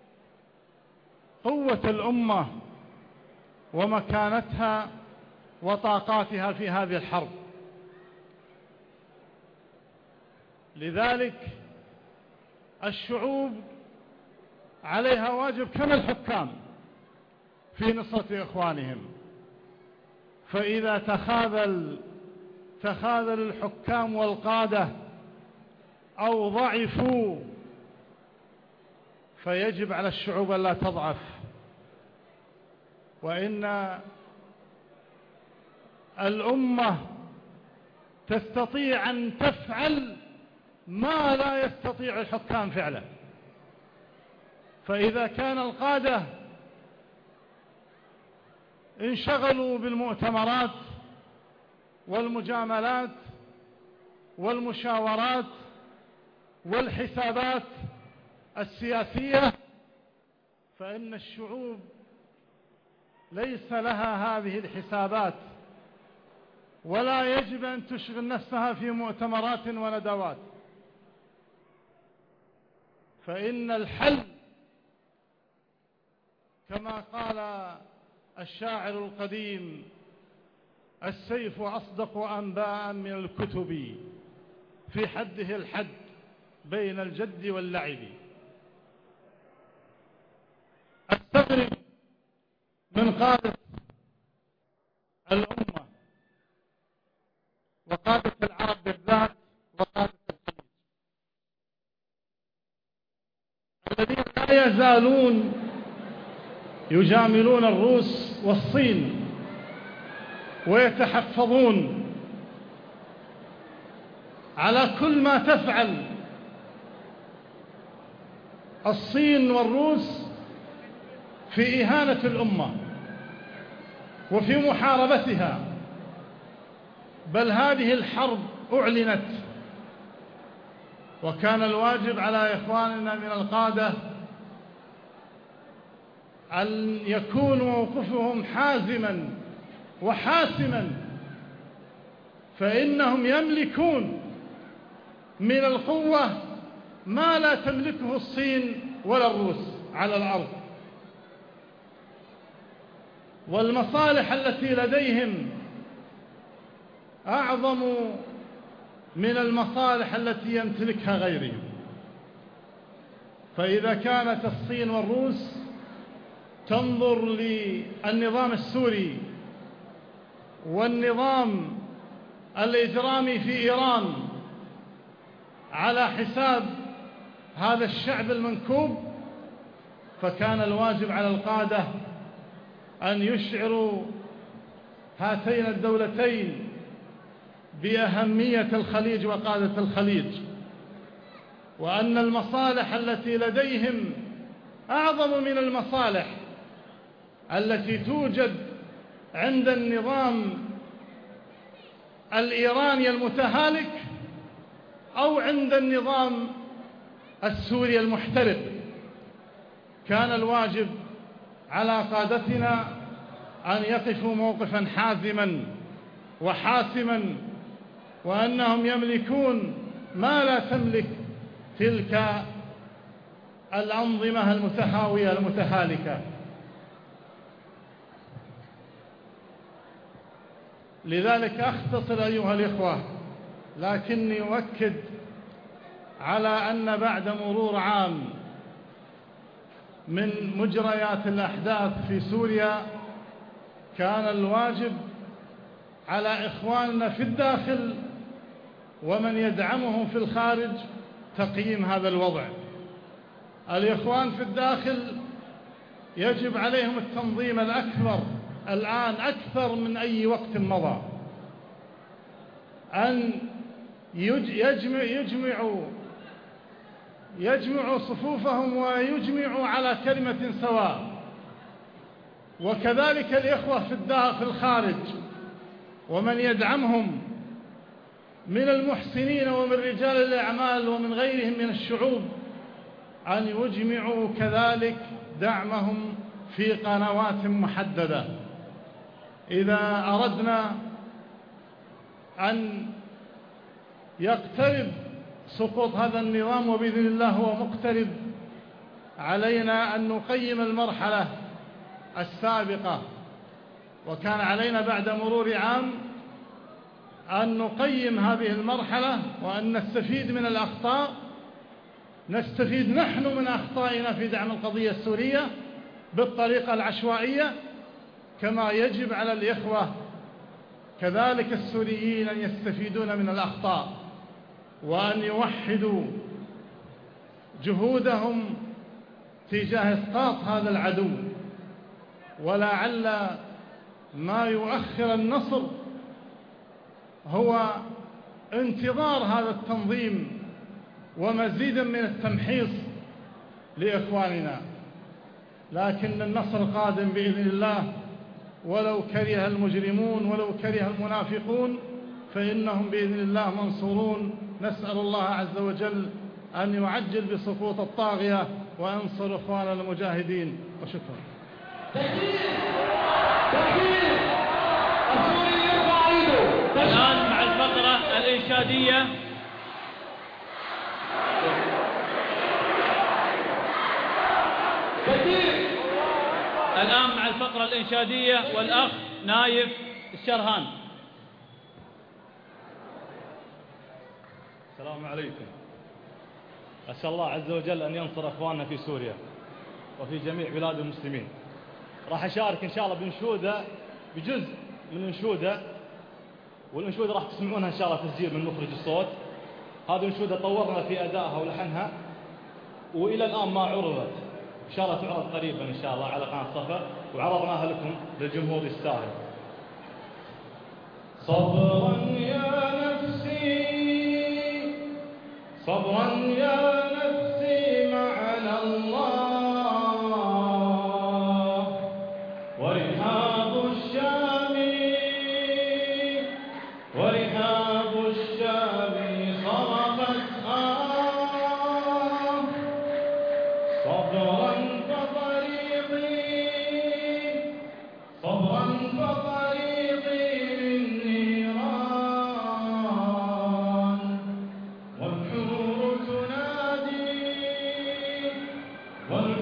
قوة الأمة ومكانتها وطاقاتها في هذه الحرب. لذلك الشعوب عليها واجب كما الحكام في نصرة إخوانهم، فإذا تخاذل تخاذل الحكام والقادة أو ضعفوا فيجب على الشعوب أن لا تضعف، وإن الأمة تستطيع أن تفعل ما لا يستطيع الحكام فعله. فإذا كان القادة انشغلوا بالمؤتمرات والمجاملات والمشاورات والحسابات السياسية، فإن الشعوب ليس لها هذه الحسابات، ولا يجب أن تشغل نفسها في مؤتمرات وندوات، فإن الحل كما قال الشاعر القديم: السيف أصدق أنباء من الكتب، في حده الحد بين الجد واللعب. أستغرب من قادة الأمة وقادة العرب بالذات وقادة الخليج الذين لا يزالون يجاملون الروس والصين ويتحفظون على كل ما تفعل الصين والروس في إهانة الأمة وفي محاربتها. بل هذه الحرب أعلنت، وكان الواجب على إخواننا من القادة أن يكون موقفهم حازما وحاسما، فإنهم يملكون من القوة ما لا تملكه الصين ولا الروس على الأرض، والمصالح التي لديهم أعظم من المصالح التي يمتلكها غيرهم. فإذا كانت الصين والروس تنظر للنظام السوري والنظام الإجرامي في إيران على حساب هذا الشعب المنكوب، فكان الواجب على القادة أن يشعروا هاتين الدولتين بأهمية الخليج وقادة الخليج، وأن المصالح التي لديهم أعظم من المصالح التي توجد عند النظام الإيراني المتهالك أو عند النظام السوري المحترق. كان الواجب على قادتنا أن يقفوا موقفا حازما وحاسما، وأنهم يملكون ما لا تملك تلك الأنظمة المتهاوية المتهالكة. لذلك أختصر أيها الإخوة، لكني أؤكد على أن بعد مرور عام من مجريات الأحداث في سوريا، كان الواجب على إخواننا في الداخل ومن يدعمهم في الخارج تقييم هذا الوضع. الإخوان في الداخل يجب عليهم التنظيم الأكبر الآن أكثر من أي وقت مضى، أن يجمع يجمعوا يجمعوا صفوفهم ويجمعوا على كلمة سواء، وكذلك الإخوة في الداخل الخارج ومن يدعمهم من المحسنين ومن رجال الأعمال ومن غيرهم من الشعوب أن يجمعوا كذلك دعمهم في قنوات محددة. إذا أردنا أن يقترب سقوط هذا النظام، وبإذن الله هو مقترب، علينا أن نقيم المرحلة السابقة، وكان علينا بعد مرور عام أن نقيم هذه المرحلة وأن نستفيد من الأخطاء، نستفيد نحن من أخطائنا في دعم القضية السورية بالطريقة العشوائية، كما يجب على الإخوة كذلك السوريين أن يستفيدون من الأخطاء وأن يوحدوا جهودهم تجاه إسقاط هذا العدو. ولعل ما يؤخر النصر هو انتظار هذا التنظيم ومزيدا من التمحيص لإخواننا، لكن النصر قادم بإذن الله، ولو كره المجرمون ولو كره المنافقون فإنهم بإذن الله منصورون. نسأل الله عز وجل أن يعجل بسقوط الطاغية وأنصر إخواننا المجاهدين، وشكرا. الآن مع الفقرة الإنشادية الآن مع الفقرة الإنشادية والأخ نايف الشرهان. السلام عليكم. أسأل الله عز وجل أن ينصر أخواننا في سوريا وفي جميع بلاد المسلمين. راح أشارك إن شاء الله بنشودة، بجزء من انشودة، والانشودة راح تسمعونها إن شاء الله تسجيل من مخرج الصوت. هذه انشودة طورنا في أدائها ولحنها، وإلى الآن ما عرضت، إن شاء الله تعرض قريبا إن شاء الله على قناة صفا، وعرضناها لكم للجمهور يستاهل. صبرا يا نفسي، صبرا يا نفسي معنا الله، ورحاب الشام ورحاب الشام صرخت آه، صبرا فطريقي صبرا فطريقي من نيران، والحور تنادي والحور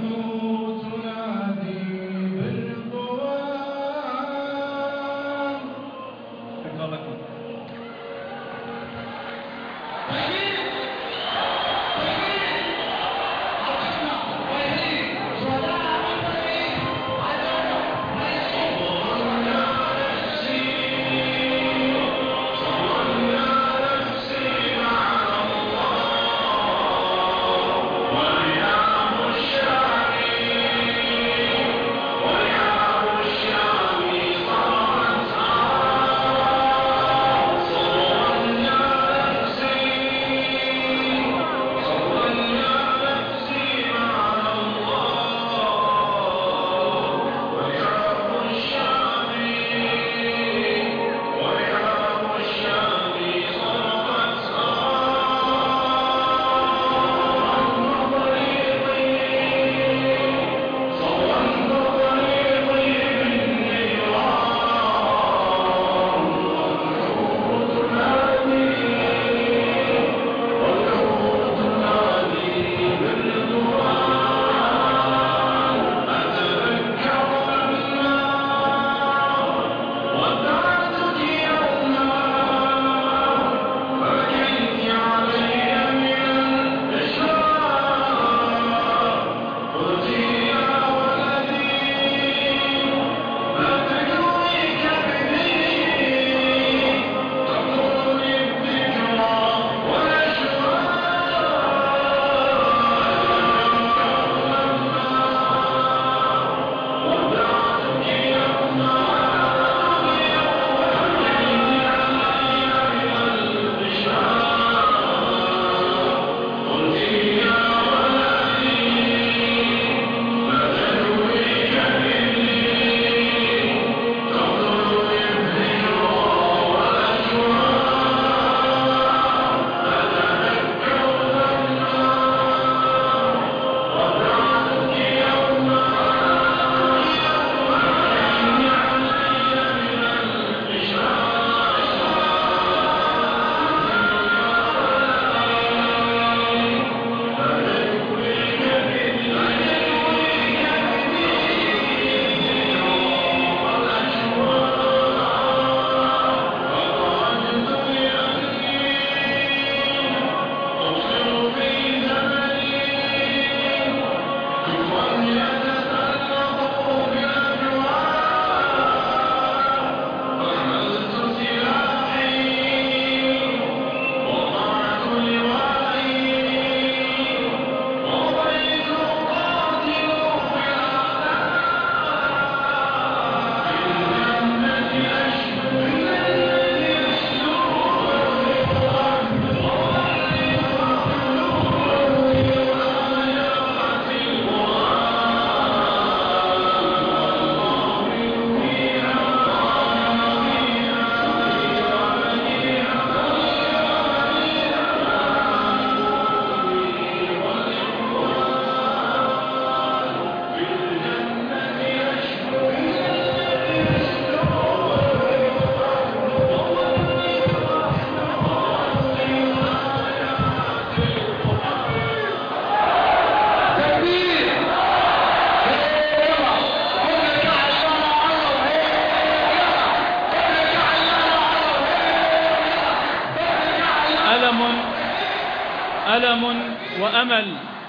ألم وأمل.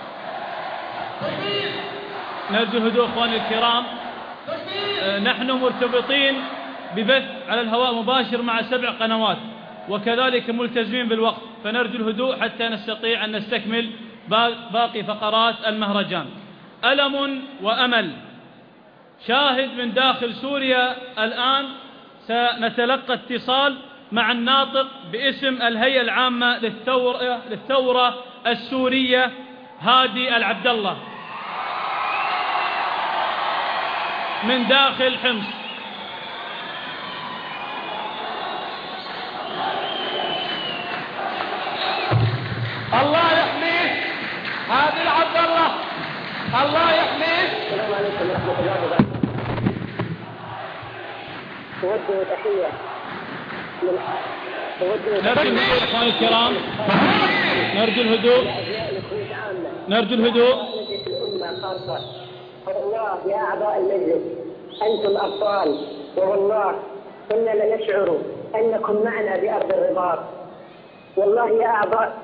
نرجو الهدوء أخواني الكرام. نحن مرتبطين ببث على الهواء مباشر مع سبع قنوات وكذلك ملتزمين بالوقت، فنرجو الهدوء حتى نستطيع أن نستكمل باقي فقرات المهرجان. ألم وأمل. شاهد من داخل سوريا الآن سنتلقى اتصال مع الناطق باسم الهيئة العامة للثورة, للثورة السورية هادي العبد الله من داخل حمص. الله يحميك هادي العبد الله، الله يحميك. السلام عليكم ورحمة الله وبركاته. توجه تحية نرجو الهدوء اخواني الكرام، نرجو الهدوء نرجو الهدوء. والله يا أعضاء المجلس أنتم أبطال، والله كنا لنشعر أنكم معنا بأرض الرباط. والله يا أعضاء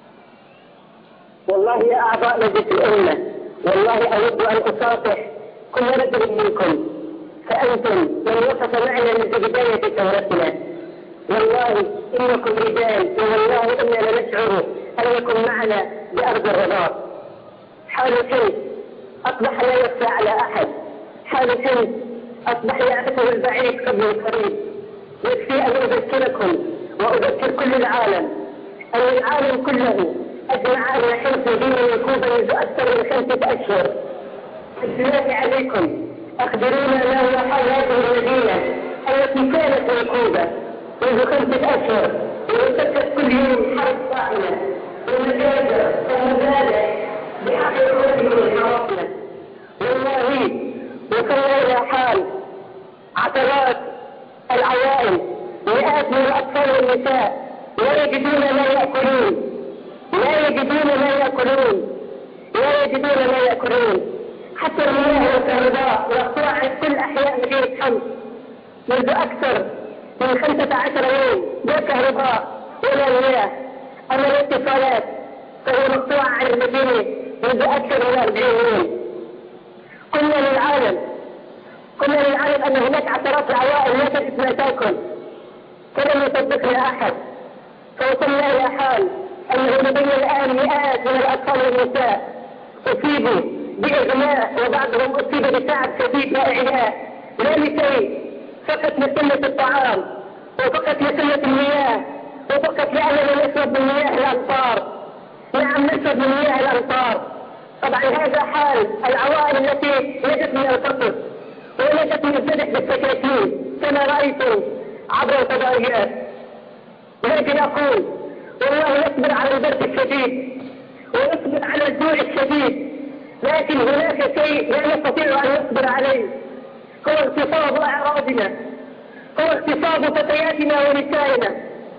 والله يا أعضاء مجلس الأمة، والله أود أن أصافح كل رجل منكم، فأنتم من وقف معنا منذ بداية ثورتنا. والله إنكم رجال، والله إننا نشعر أنكم معنا بأرض الرباط. حال حمص أصبح لا يخفى على أحد، حال حمص أصبح يعرفه البعيد قبل القريب. يكفي أن أذكركم وأذكر كل العالم أن العالم كله أجمع أن حمص دين الكوبا منذ أكثر من خمسة أشهر. بالله عليكم أخبرونا ما هو حال هذه المدينة التي كانت الكوبا منذ خمسة أشهر ويسكت كل يوم حرب طاعنة ومجازر ومبالغ بحق الرجل والحرامة. والله وصلنا إلى حال عشرات العوائل، مئات من الأطفال والنساء لا يجدون ما يأكلون لا يجدون ما يأكلون لا يجدون ما يأكلون حتى المياه والكهرباء مقطوعة في كل أحياء مدينة حمص منذ أكثر من خمسة عشر يوم، لا كهرباء ولا مياه. أما الاتصالات فهي مقطوعة عن المدينة منذ أكثر من أربعين يوم. قلنا للعالم قلنا للعالم أن هناك عشرات العوائل لا تجد ما تأكل، فلم يصدقنا أحد، فوصلنا إلى حال أنه لدينا الآن مئات من الأطفال والنساء أصيبوا بإغماء وبعضهم أصيب بتعب شديد لا إعلاء، لا لشيء، فقط لقلة الطعام وفقط لقلة المياه وفقط لأننا نشرب من مياه الأمطار. نعم نشرب من مياه الأمطار. طبعا هذا حال العوائل التي نجت من القصر ونجت من الذبح بالسكاكين كما رأيتم عبر الفضائيات. لكن أقول والله نصبر على البرد الشديد ونصبر على الجوع الشديد، لكن هناك شيء لا نستطيع أن نصبر عليه، هو اغتصاب أعراضنا، هو اغتصاب فتياتنا ونسائنا.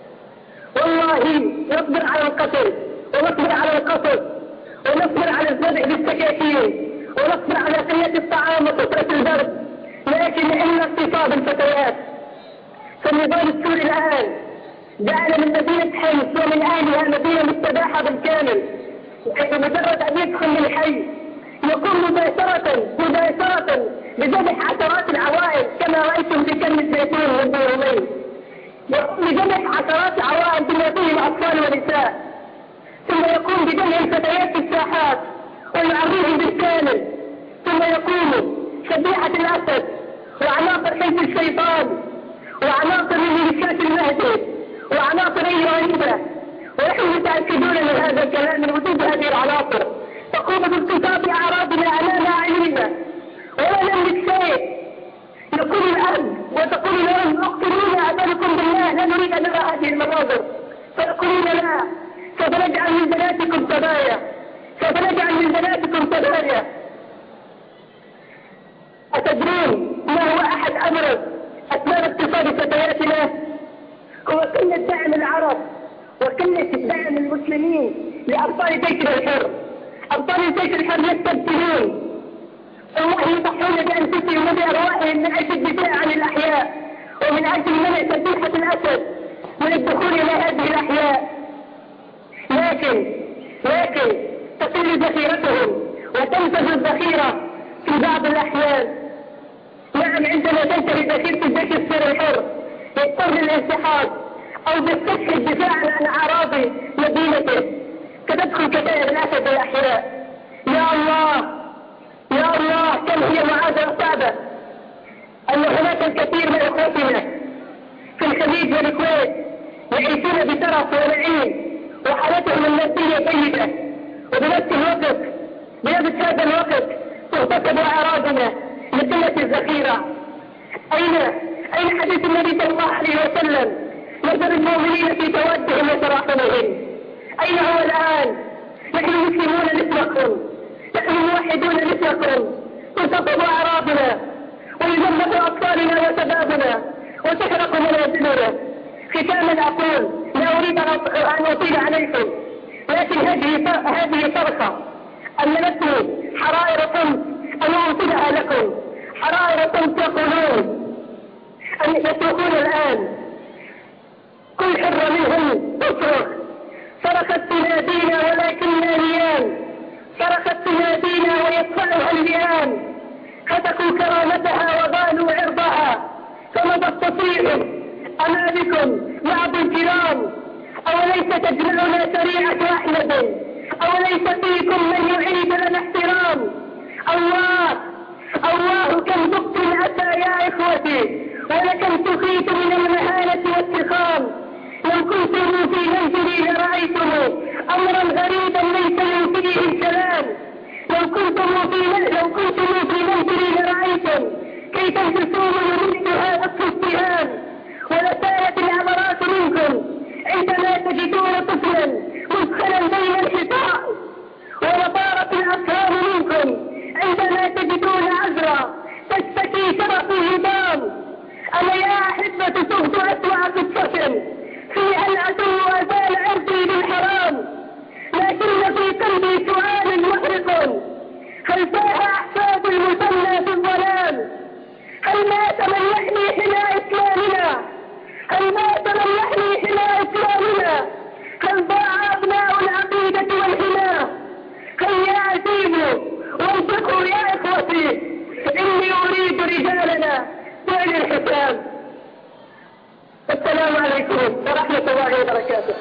والله نصبر على القتل ونصبر على القصف ونصبر على الذبح بالسكاكين ونصبر على قلة الطعام وكثرة البرد، لكن إلا اغتصاب الفتيات. فالنظام السوري الآن جعل من مدينة حمص ومن أهلها مدينة مستباحة بالكامل، بمجرد أن يدخل للحي يقوم مباشرة مباشرة بذبح عشرات العوائل كما رأيتم في كرم الزيتون منذ يومين. يقوم بذبح عشرات العوائل بما فيهم أطفال ونساء، ثم يقوم بجمع الفتيات في الساحات ويعرضهم بالكامل، ثم يقوم شبيحة الأسد وعناصر حزب الشيطان وعناصر من ميليشيات المهدي وعناصر غريبة، ونحن متأكدون من هذا الكلام من وجود هذه العناصر تقوم باغتصاب أعراضنا أمام أعيننا ولا نملك شيء. يقول الأب وتقول لهم اقتلونا أسألكم بالله لا نريد أن نرى هذه المناظر، فيقولون لا، سوف نجعل من بناتكم سبايا، سوف نجعل من بناتكم سبايا. أتدرون ما هو أحد أبرز أسباب اغتصاب فتياتنا؟ هو قلة دعم العرب وقلة دعم المسلمين لأبطال جيش الحر. أبطال الجيش الحر يستبدلون والله يضحون بأنفسهم وبأرواحهم من أجل الدفاع عن الأحياء ومن أجل منع شبيحة الأسد من الدخول إلى هذه الأحياء. لكن لكن تقل ذخيرتهم وتنتهي الذخيرة في بعض الأحيان. نعم، عندما تنتهي ذخيرة الجيش السوري الحر يضطر للانسحاب أو يستشهد دفاعا عن أراضي مدينته، فتدخل كتائب الأسد الأحياء. يا الله يا الله، كم هي معادلة صعبة أن هناك الكثير من أخوتنا في الخليج والكويت يعيشون بترف ونعيم وحالتهم النفسية طيبة، وبنفس الوقت بنفس هذا الوقت تغتصب أراضينا لقلة الذخيرة. أين أين حديث النبي صلى الله عليه وسلم مثل المؤمنين في توادهم وتراحمهم؟ أين هو الآن؟ نحن مسلمون مثلكم، نحن موحدون مثلكم، تغتصب أراضينا ويذمر أطفالنا وشبابنا وتحرق منازلنا. ختاما أقول لا أريد أن أطيل عليكم، لكن هذه هذه صرخة أن نبني حرائر صمت أن أنصبها لكم، حرائر صمت يقولون أن يصرخون الآن كل حر منهم تصرخ. صرخت تنادينا ولكننا نيام، صرخت تنادينا ويدفعها اللئام، هتكوا كرامتها وبالوا عرضها، فمضت تصيح أمامكم بعض الكرام. أوليس تجمعنا شريعة أحمد؟ أوليس فيكم من يعيد لنا احترام؟ الله الله، كم ذقت الأسى يا إخوتي، ولكم سخيت من المهانة والسخام. لو كنتم في منزلي لرأيتم أمرا غريبا ليس فيه الكلام. لو كنتم في لو كنتم في منزلي لرأيتم كيف الجسوم يمد هذا الاتهام. ولسالت العبرات منكم عندما تجدون طفلا مدخلا بين الحصار، ولطارت الأفهام منكم عندما تجدون عذرا تشتكي شرف الهضام. أنا يا أحبة صغت أسوأ قصة فيها العدو أزال عرضي بالحرام، لكن في قلبي سؤال محرق، هل فاها أحفاد المثنى في الظلام؟ هل مات من يحمي حمى إسلامنا؟ هل مات من يحمي حمى إسلامنا؟ هل ضاع أبناء العقيدة والحمى؟ هيا عزيزوا وانفقوا يا إخوتي، إني أريد رجالنا فعل الحساب. السلام عليكم ورحمة الله وبركاته.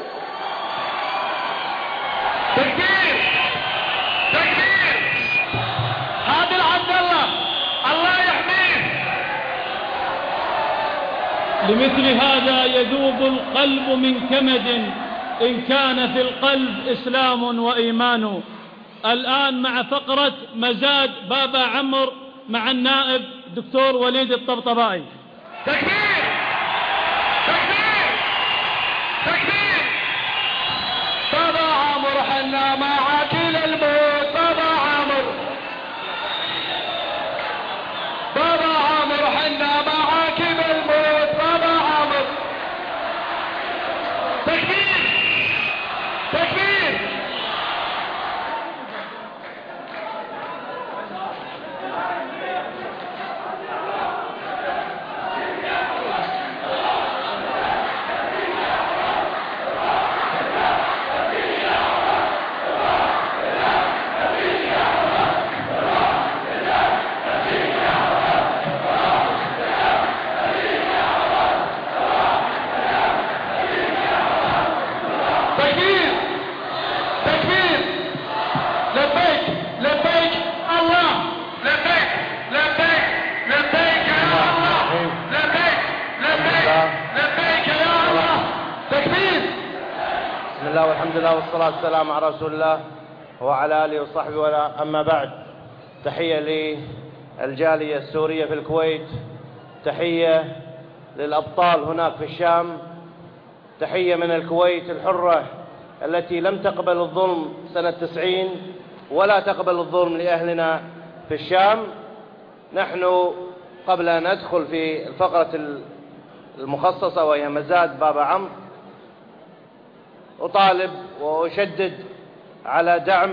تكبير تكبير. عادل عبد الله الله يحميه. لمثل هذا يذوب القلب من كمد إن كان في القلب إسلام وإيمان. الآن مع فقرة مزاد بابا عمر مع النائب دكتور وليد الطبطبائي. تكبير تكبير تكبير. بابا عمر حنا معك للموت. بابا عمر بابا عمر حنا معك بالموت. بابا عمر تكبير تكبير. والحمد لله والصلاة والسلام على رسول الله وعلى آله وصحبه ولا. أما بعد، تحية للجالية السورية في الكويت، تحية للأبطال هناك في الشام، تحية من الكويت الحرة التي لم تقبل الظلم سنة تسعين ولا تقبل الظلم لأهلنا في الشام. نحن قبل أن ندخل في الفقرة المخصصة وهي مزاد بابا عمرو، أطالب وأشدد على دعم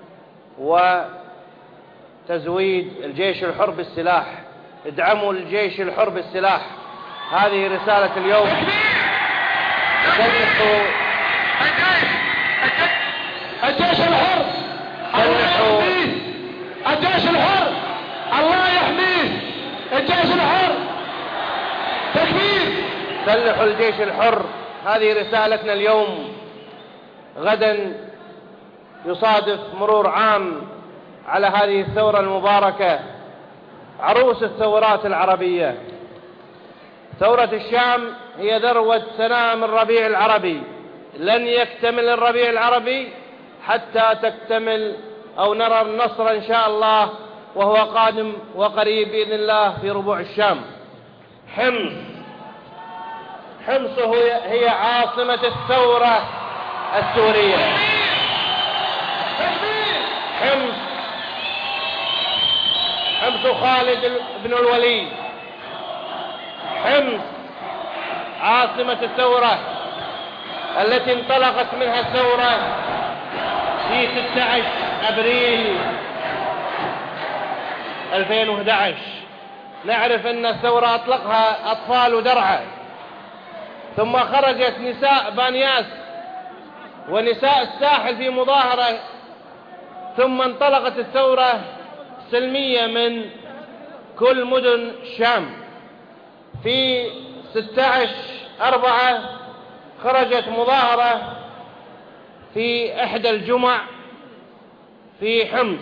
وتزويد الجيش الحر بالسلاح. ادعموا الجيش الحر بالسلاح، هذه رسالة اليوم. الجيش الحر الله يحميه، الجيش الحر الله يحميه، الجيش الحر تكبير. سلحوا الجيش الحر. هذه رسالتنا اليوم. غدا يصادف مرور عام على هذه الثورة المباركة، عروس الثورات العربية. ثورة الشام هي ذروة سنام الربيع العربي. لن يكتمل الربيع العربي حتى تكتمل أو نرى النصر إن شاء الله، وهو قادم وقريب بإذن الله في ربوع الشام. حمص حمص هي عاصمة الثورة السورية. حمص حمص خالد بن الوليد. حمص عاصمة الثورة التي انطلقت منها الثورة في ستة عشر أبريل ألفين وأحد عشر. نعرف أن الثورة أطلقها أطفال درعا، ثم خرجت نساء بانياس ونساء الساحل في مظاهرة، ثم انطلقت الثورة سلمية من كل مدن الشام. في ستة عشر أربعة خرجت مظاهرة في إحدى الجمع في حمص،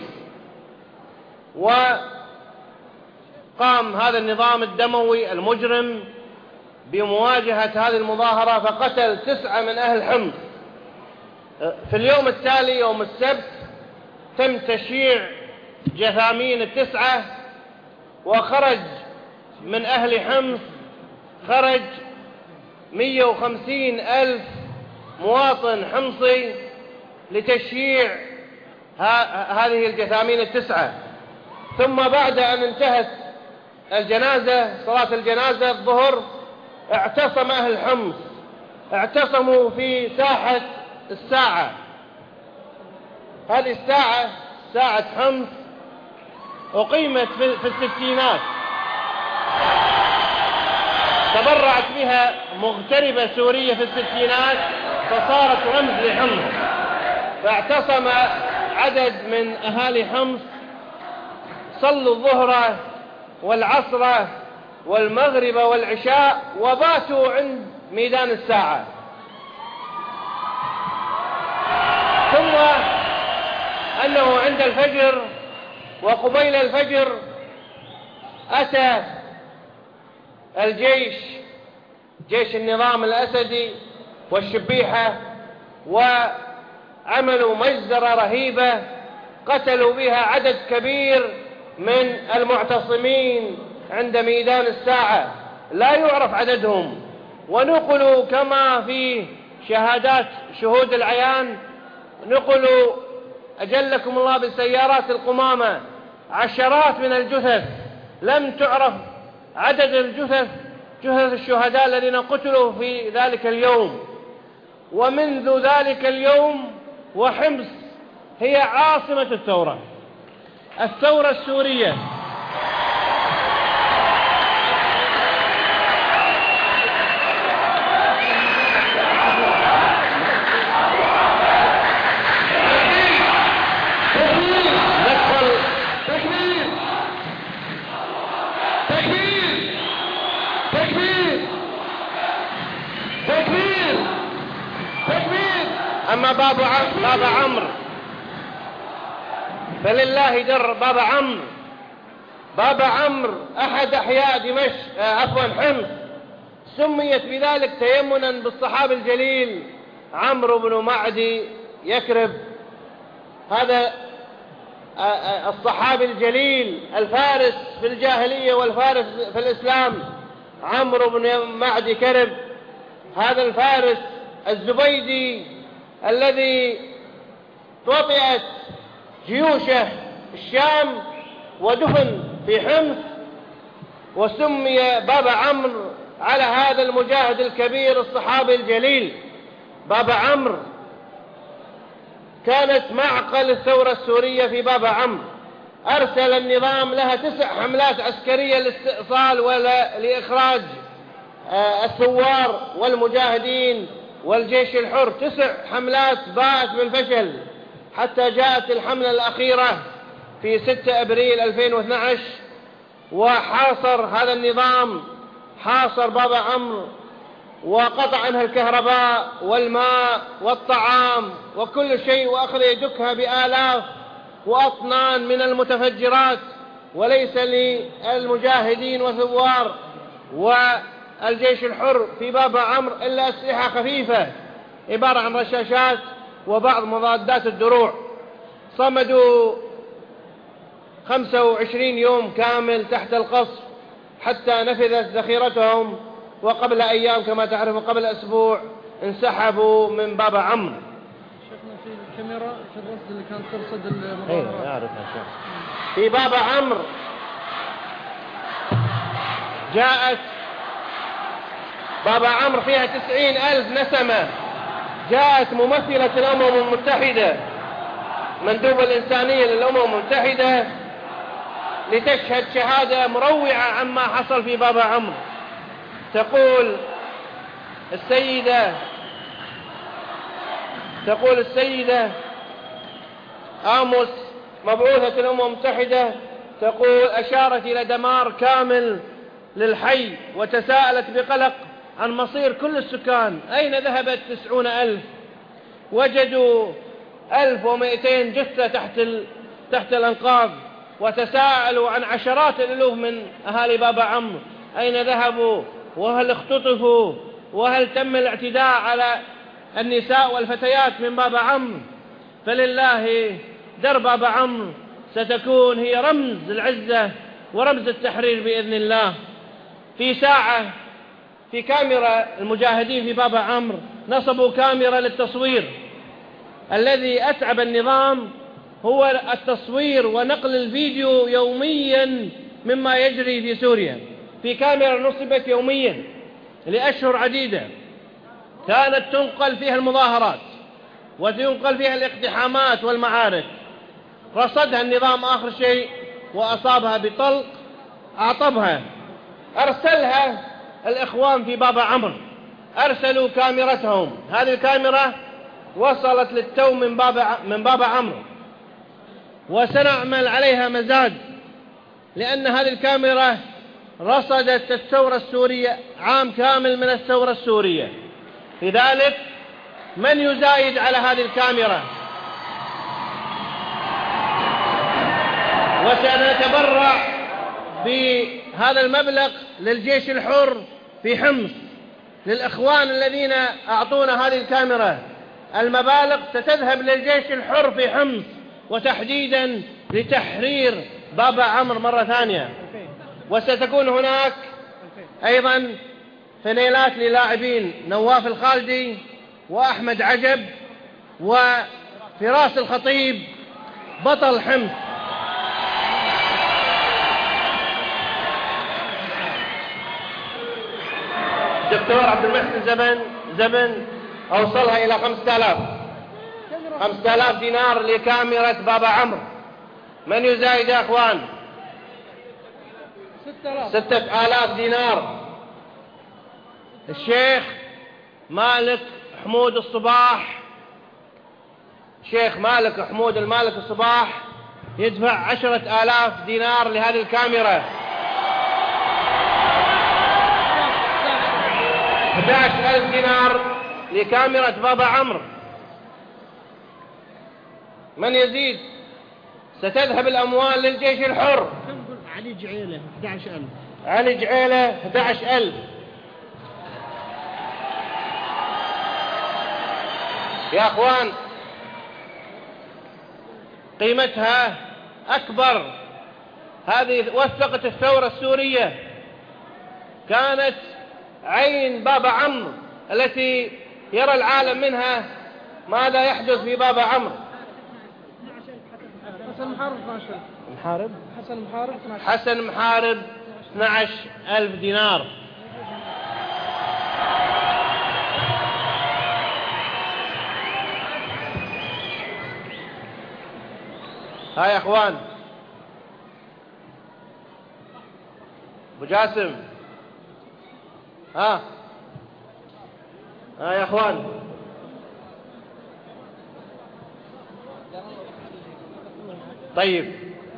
وقام هذا النظام الدموي المجرم بمواجهة هذه المظاهرة، فقتل تسعة من أهل حمص. في اليوم التالي يوم السبت تم تشييع جثامين التسعة، وخرج من أهل حمص خرج مئة وخمسين ألف مواطن حمصي لتشييع هذه الجثامين التسعة. ثم بعد أن انتهت الجنازة صلاة الجنازة الظهر، اعتصم أهل حمص، اعتصموا في ساحة الساعة. هذه الساعة ساعة حمص أقيمت في الستينات، تبرعت بها مغتربة سورية في الستينات، فصارت رمز لحمص. فاعتصم عدد من أهالي حمص، صلوا الظهر والعصر والمغرب والعشاء، وباتوا عند ميدان الساعة. ثم أنه عند الفجر وقبيل الفجر أتى الجيش، جيش النظام الأسدي والشبيحة، وعملوا مجزرة رهيبة قتلوا بها عدد كبير من المعتصمين عند ميدان الساعة، لا يعرف عددهم. ونقلوا كما في شهادات شهود العيان، نقلوا أجلكم الله بالسيارات القمامة عشرات من الجثث، لم تعرف عدد الجثث، جثث الشهداء الذين قتلوا في ذلك اليوم. ومنذ ذلك اليوم وحمص هي عاصمة الثورة، الثورة السورية. أما بابا بابا عمرو فلله در. بابا عمرو بابا عمرو أحد أحياء دمشق، عفوا حمص، سميت بذلك تيمنا بالصحابي الجليل عمرو بن معدي يكرب. هذا الصحابي الجليل الفارس في الجاهلية والفارس في الإسلام، عمرو بن معدي كرب. هذا الفارس الزبيدي الذي طوطئت جيوشه الشام ودفن في حمص، وسمي بابا عمرو على هذا المجاهد الكبير الصحابي الجليل. بابا عمرو كانت معقل الثورة السورية في بابا عمرو. أرسل النظام لها تسع حملات عسكرية لاستئصال ولإخراج الثوار والمجاهدين والجيش الحر، تسع حملات باءت بالفشل. حتى جاءت الحملة الأخيرة في ستة أبريل ألفين واثني عشر وحاصر هذا النظام، حاصر باب عمرو وقطع عنها الكهرباء والماء والطعام وكل شيء، وأخذ يدكها بآلاف وأطنان من المتفجرات، وليس للمجاهدين وثوار والجيش الحر في باب عمرو إلا أسلحة خفيفة عبارة عن رشاشات وبعض مضادات الدروع. صمدوا خمسة وعشرين يوم كامل تحت القصف حتى نفذت ذخيرتهم، وقبل أيام كما تعرفون قبل أسبوع انسحبوا من باب عمرو. شفنا في الكاميرا في الرصد اللي كانت ترصد المظاهرات في باب عمرو جاءت باب عمرو فيها تسعين ألف نسمة. جاءت ممثلة الأمم المتحدة مندوب الإنسانية للأمم المتحدة لتشهد شهادة مروعة عما حصل في باب عمرو. تقول السيدة تقول السيدة آموس مبعوثة الأمم المتحدة، تقول أشارت إلى دمار كامل للحي وتساءلت بقلق عن مصير كل السكان. أين ذهبت تسعون ألف؟ وجدوا ألف ومئتين جثة تحت ال... تحت الأنقاض، وتساءلوا عن عشرات الألوف من أهالي باب عمرو أين ذهبوا، وهل اختطفوا، وهل تم الاعتداء على النساء والفتيات من باب عمرو. فلله در باب عمرو ستكون هي رمز العزة ورمز التحرير بإذن الله. في ساعة في كاميرا المجاهدين في باب عمرو نصبوا كاميرا للتصوير. الذي أتعب النظام هو التصوير ونقل الفيديو يوميا مما يجري في سوريا. في كاميرا نصبت يوميا لأشهر عديدة كانت تنقل فيها المظاهرات وتنقل فيها الاقتحامات والمعارك. رصدها النظام آخر شيء وأصابها بطلق أعطبها. أرسلها الإخوان في باب عمرو، أرسلوا كاميرتهم. هذه الكاميرا وصلت للتو من باب من باب عمرو، وسنعمل عليها مزاد، لأن هذه الكاميرا رصدت الثورة السورية عام كامل من الثورة السورية. لذلك من يزايد على هذه الكاميرا؟ وسنتبرع بهذا المبلغ للجيش الحر في حمص، للإخوان الذين أعطونا هذه الكاميرا. المبالغ ستذهب للجيش الحر في حمص، وتحديدا لتحرير باب عمرو مرة ثانية. وستكون هناك أيضا فليلات للاعبين نواف الخالدي وأحمد عجب وفراس الخطيب بطل حمص. دكتور عبد المحسن زبن زبن أوصلها إلى خمسة آلاف خمسة آلاف دينار لكاميرا باب عمرو. من يزايد يا أخوان؟ ستة آلاف دينار. الشيخ مالك حمود الصباح شيخ مالك حمود المالك الصباح يدفع عشرة آلاف دينار لهذه الكاميرا. أحد عشر ألف دينار لكاميرا باب عمرو. من يزيد؟ ستذهب الأموال للجيش الحر. علي جعيلة أحد عشر ألف. علي جعيلة أحد عشر ألف. يا أخوان قيمتها أكبر. هذه وثقت الثورة السورية، كانت عين باب عمرو التي يرى العالم منها ماذا يحدث في باب عمرو. حسن محارب اثنا عشر. محارب حسن محارب اثنا عشر. حسن محارب اثنا عشر ألف دينار. هاي يا اخوان ابو جاسم، ها ها يا اخوان طيب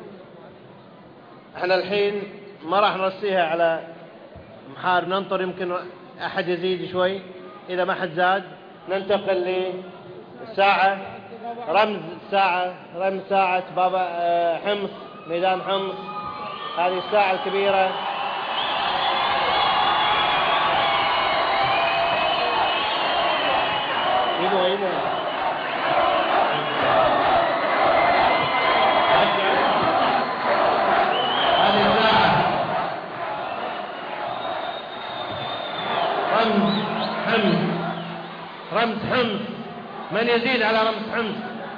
احنا الحين ما راح نرسيها على محارب، ننطر يمكن احد يزيد شوي. اذا ما حد زاد ننتقل للساعة، رمز الساعة، رمز ساعة بابا حمص، ميدان حمص. هذه الساعة الكبيرة. يبغى يبغى هذه الساعة رمز حمص، رمز حمص. من يزيد على رمز حمص؟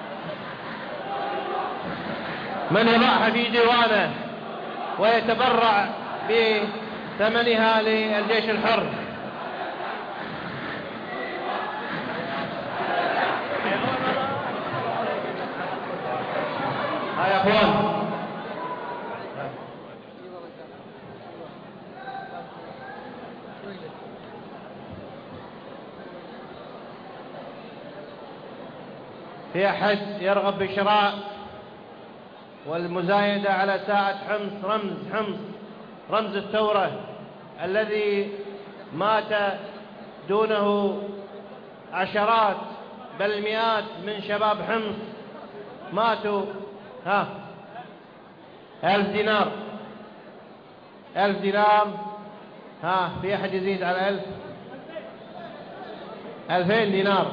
من يضعها في ديوانه ويتبرع بثمنها للجيش الحر؟ ها يا اخوان، في أحد يرغب بشراء والمزايدة على ساعة حمص؟ رمز حمص، رمز الثورة الذي مات دونه عشرات بل مئات من شباب حمص، ماتوا. ها ألف دينار، ألف دينار. ها في أحد يزيد على ألف؟ ألفين دينار.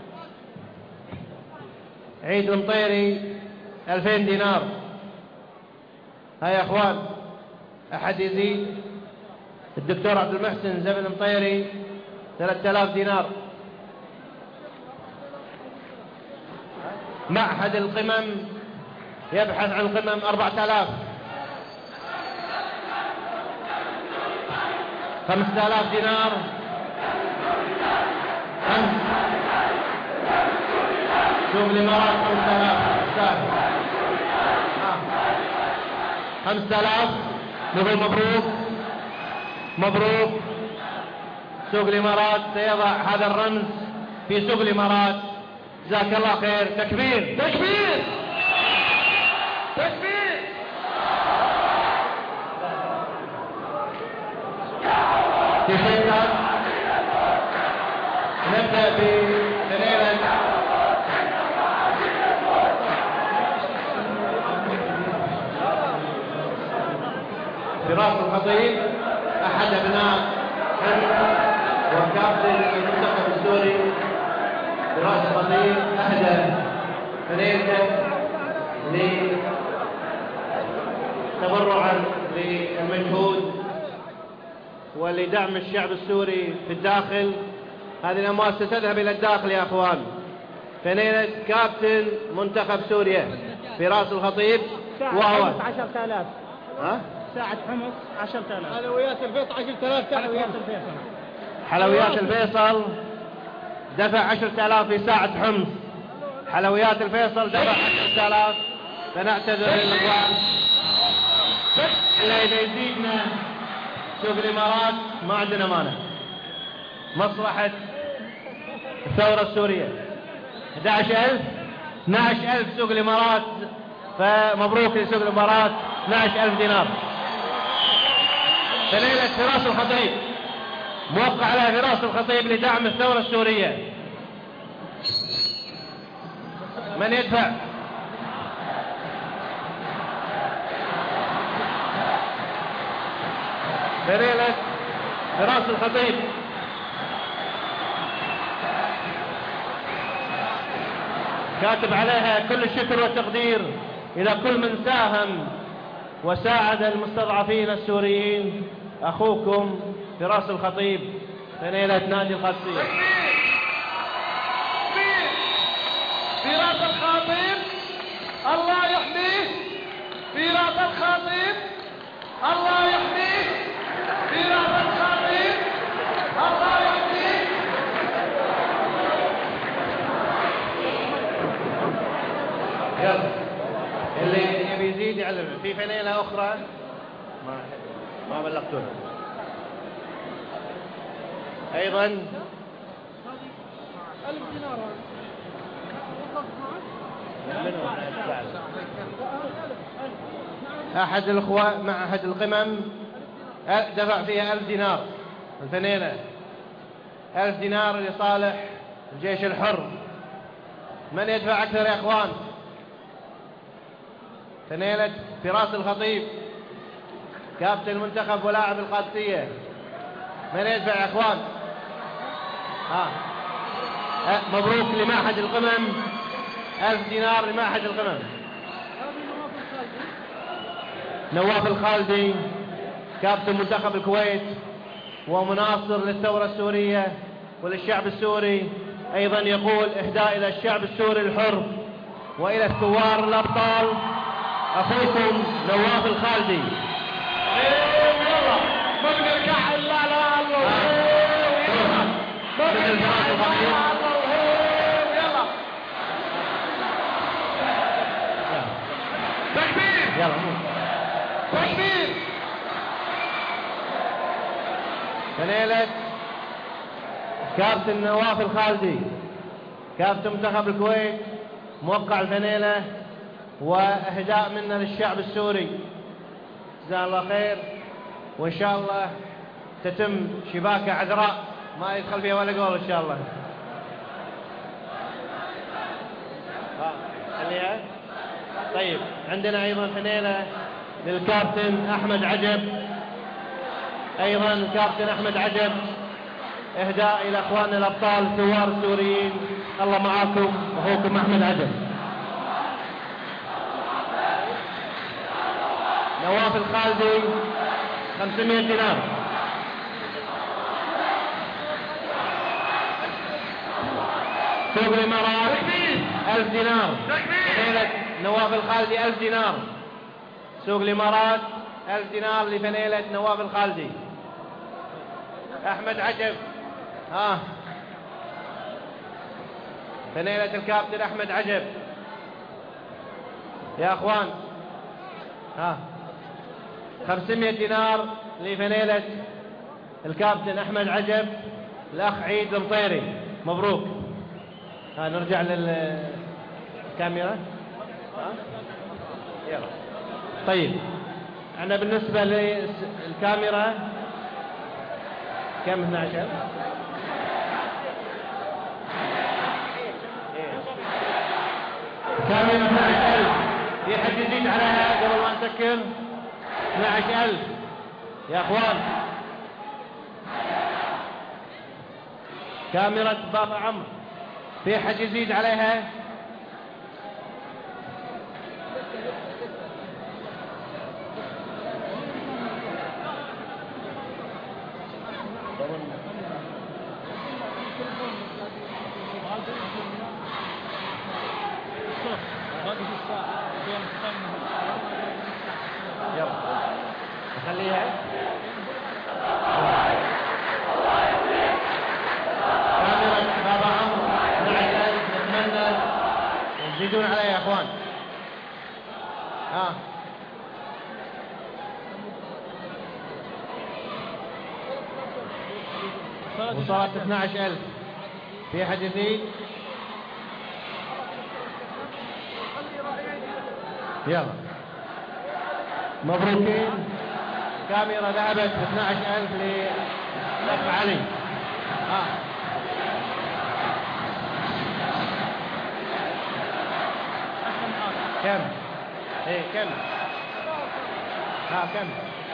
عيد المطيري ألفين دينار. ها يا أخوان، أحد يزيد؟ الدكتور عبد المحسن زبن المطيري ثلاثة آلاف دينار. معهد القمم يبحث عن قمم أربعة آلاف. خمسة آلاف دينار. خمس سوق الإمارات خمسة آلاف. خمسة آلاف. نقول مبروك مبروك. سوق الإمارات سيضع هذا الرمز في سوق الإمارات. جزاك الله خير. تكبير تكبير تكبير. في فيصل نبدأ بفنيلة فراس الخطيب، أحد أبناء حمص وكابتن المنتخب السوري. فراس الخطيب أهدى فنيلته تبرعا للمجهود ولدعم الشعب السوري في الداخل. هذه الأموال ستذهب إلى الداخل يا أخوان. فنيلة كابتن منتخب سوريا فراس الخطيب، وهو عشرة آلاف. ها؟ ساعة حمص عشرة آلاف. حلويات الفيصل عشرة آلاف. حلويات الفيصل حلويات الفيصل دفع عشرة آلاف في ساعة حمص. حلويات الفيصل دفع عشرة آلاف. فنعتذر للإخوان. إلا إذا يزيدنا سوق الإمارات ما عندنا مانع. مصلحة الثورة السورية أحد عشر ألف. اثني عشر ألف سوق الإمارات، فمبروك لسوق الإمارات اثني عشر ألف دينار. فليلة فراس الخطيب موقع على فراس الخطيب لدعم الثورة السورية. من يدفع؟ فليلة فراس الخطيب كاتب عليها كل الشكر والتقدير إلى كل من ساهم وساعد المستضعفين السوريين. أخوكم فراس الخطيب فنيلة نادي القادسية. فراس الخطيب الله يحميه. فراس الخطيب الله يحميه. فراس الخطيب الله يحميه. يلا اللي يبي يزيد يعلم. في فنيلة أخرى ما ما بلغتونا أيضا ألف دينار. أحد الأخوة معهد القمم دفع فيها ألف دينار الفنيلة، ألف دينار لصالح الجيش الحر. من يدفع أكثر يا أخوان؟ فنيلة فراس الخطيب كابتن المنتخب ولاعب القادسية. من يدفع يا أخوان؟ ها أه مبروك لمعهد القمم، ألف دينار لمعهد القمم. نواف الخالدي كابتن منتخب الكويت ومناصر للثورة السورية وللشعب السوري، أيضا يقول إهداء إلى الشعب السوري الحر وإلى الثوار الأبطال أخوكم نواف الخالدي. ما بنرجع إلا لا الله، ما بنرجع إلا لا الله. يلا تكبير، يلا تكبير. فنيلة كابتن نواف الخالدي كابتن منتخب الكويت موقع الفنيلة وإهداء منا للشعب السوري، جزاه الله خير. وإن شاء الله تتم شباكة عذراء ما يدخل فيها ولا قول إن شاء الله. خليها. طيب عندنا أيضا فنيلة للكابتن أحمد عجب، أيضا الكابتن أحمد عجب إهداء إلى أخواننا الأبطال الثوار السوريين. الله معاكم، أخوكم أحمد عجب. نواف الخالدي خمسمائة دينار. سوق الإمارات ألف دينار. فنيلة نواف الخالدي ألف دينار. سوق الإمارات ألف دينار لفنيلة نواف الخالدي. أحمد عجب ها فنيلة الكابتن أحمد عجب يا أخوان. ها خمسمائة دينار لفنيلة الكابتن أحمد عجب، الأخ عيد المطيري. مبروك. ها نرجع للكاميرا. ها يلا. طيب احنا بالنسبة للكاميرا كم؟ اثني عشر. كاميرا اثني عشر ألف. في حد يزيد عليها قبل ما نسكر؟ اثني عشر ألف يا اخوان. كاميرا بابا عمرو في حد يزيد عليها؟ يلا خليها. كاميرا بابا عمرو اثني عشر ألف. نتمنى تزيدون علي يا اخوان. ها وصلت اثني عشر ألف. في حد يزيد؟ يلا مبروكين. كاميرا ذهبت ب اثني عشر ألف للأخ علي. ها كم؟ ايه كم؟ ها كم؟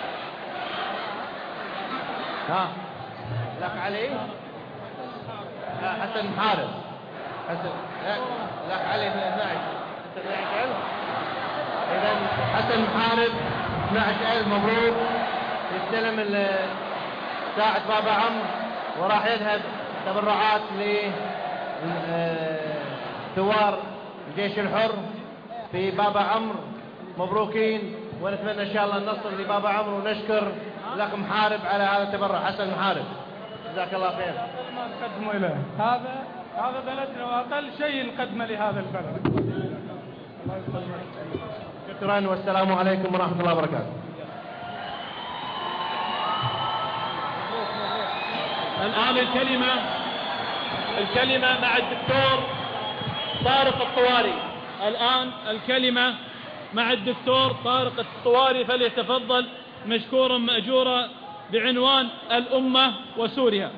ها الأخ علي. لا حسن محارب. حسن لا الأخ علي اثني عشر. اثني عشر ألف. إذا حسن محارب اثني عشر ألف. مبروك. يستلم ساعة بابا عمرو وراح يذهب تبرعات لثوار الجيش الحر في بابا عمرو. مبروكين، ونتمنى إن شاء الله النصر لبابا عمرو، ونشكر الأخ محارب على هذا التبرع. حسن محارب جزاك الله خير. ما نقدمه له هذا هذا بلدنا، وأقل شيء نقدمه لهذا البلد. الله يسلمك. شكرا والسلام عليكم ورحمة الله وبركاته. الآن الكلمة الكلمة مع الدكتور طارق الطواري. الآن الكلمة مع الدكتور طارق الطواري، فليتفضل مشكورا مأجورا بعنوان الأمة وسوريا.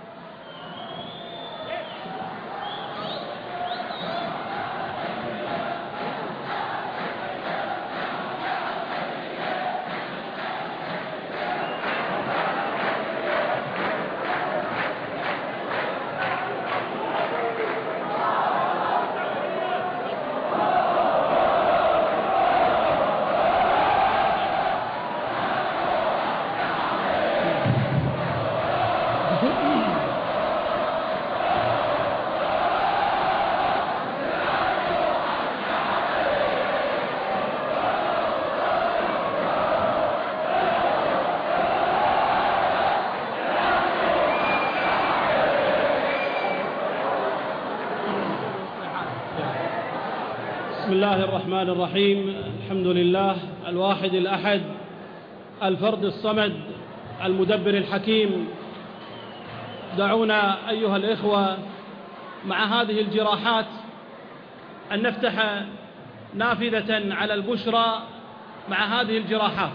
بسم الله الرحمن الرحيم. الحمد لله الواحد الأحد الفرد الصمد المدبر الحكيم. دعونا أيها الإخوة مع هذه الجراحات أن نفتح نافذة على البشرى مع هذه الجراحات.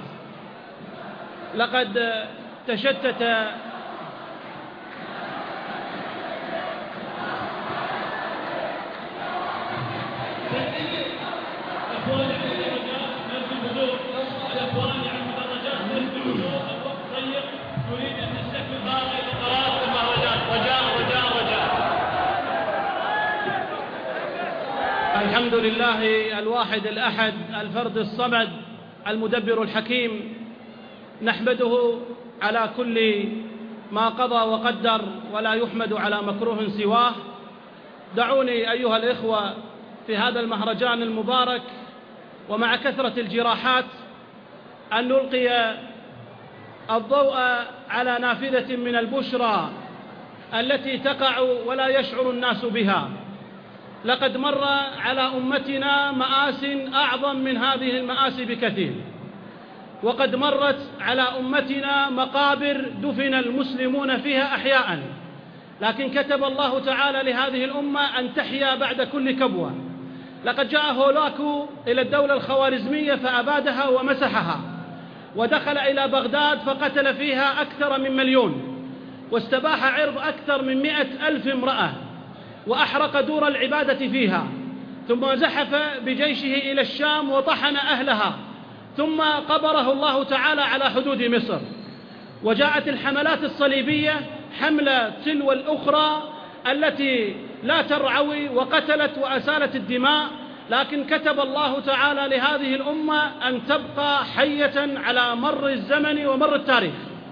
لقد تشتت الحمد لله الواحد الأحد الفرد الصمد المدبر الحكيم. نحمده على كل ما قضى وقدر، ولا يحمد على مكروه سواه. دعوني أيها الإخوة في هذا المهرجان المبارك ومع كثرة الجراحات أن نلقي الضوء على نافذة من البشرى التي تقع ولا يشعر الناس بها. لقد مر على أمتنا مآس أعظم من هذه المآسي بكثير، وقد مرت على أمتنا مقابر دفن المسلمون فيها أحياء، لكن كتب الله تعالى لهذه الأمة أن تحيا بعد كل كبوة. لقد جاء هولاكو إلى الدولة الخوارزمية فأبادها ومسحها، ودخل إلى بغداد فقتل فيها أكثر من مليون، واستباح عرض أكثر من مئة ألف امرأة، وأحرق دور العبادة فيها، ثم زحف بجيشه إلى الشام وطحن أهلها، ثم قبره الله تعالى على حدود مصر. وجاءت الحملات الصليبية حملة تلو الأخرى التي لا ترعوي، وقتلت وأسالت الدماء، لكن كتب الله تعالى لهذه الأمة أن تبقى حية على مر الزمن ومر التاريخ.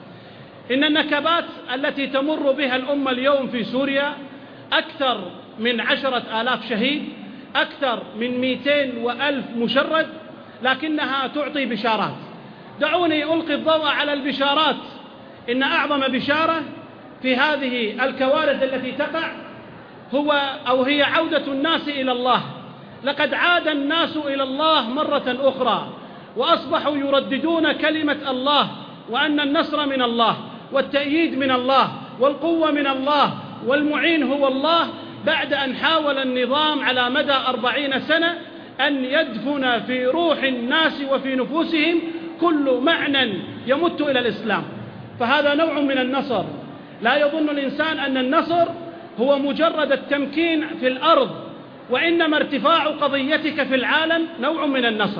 إن النكبات التي تمر بها الأمة اليوم في سوريا أكثر من عشرة آلاف شهيد، أكثر من مئتين وألف مشرد، لكنها تعطي بشارات. دعوني ألقي الضوء على البشارات. إن أعظم بشارة في هذه الكوارث التي تقع هو أو هي عودة الناس إلى الله. لقد عاد الناس إلى الله مرة أخرى، وأصبحوا يرددون كلمة الله، وأن النصر من الله، والتأييد من الله، والقوة من الله، والمعين هو الله، بعد أن حاول النظام على مدى أربعين سنة أن يدفن في روح الناس وفي نفوسهم كل معنى يمت إلى الإسلام. فهذا نوع من النصر. لا يظن الإنسان أن النصر هو مجرد التمكين في الأرض، وإنما ارتفاع قضيتك في العالم نوع من النصر.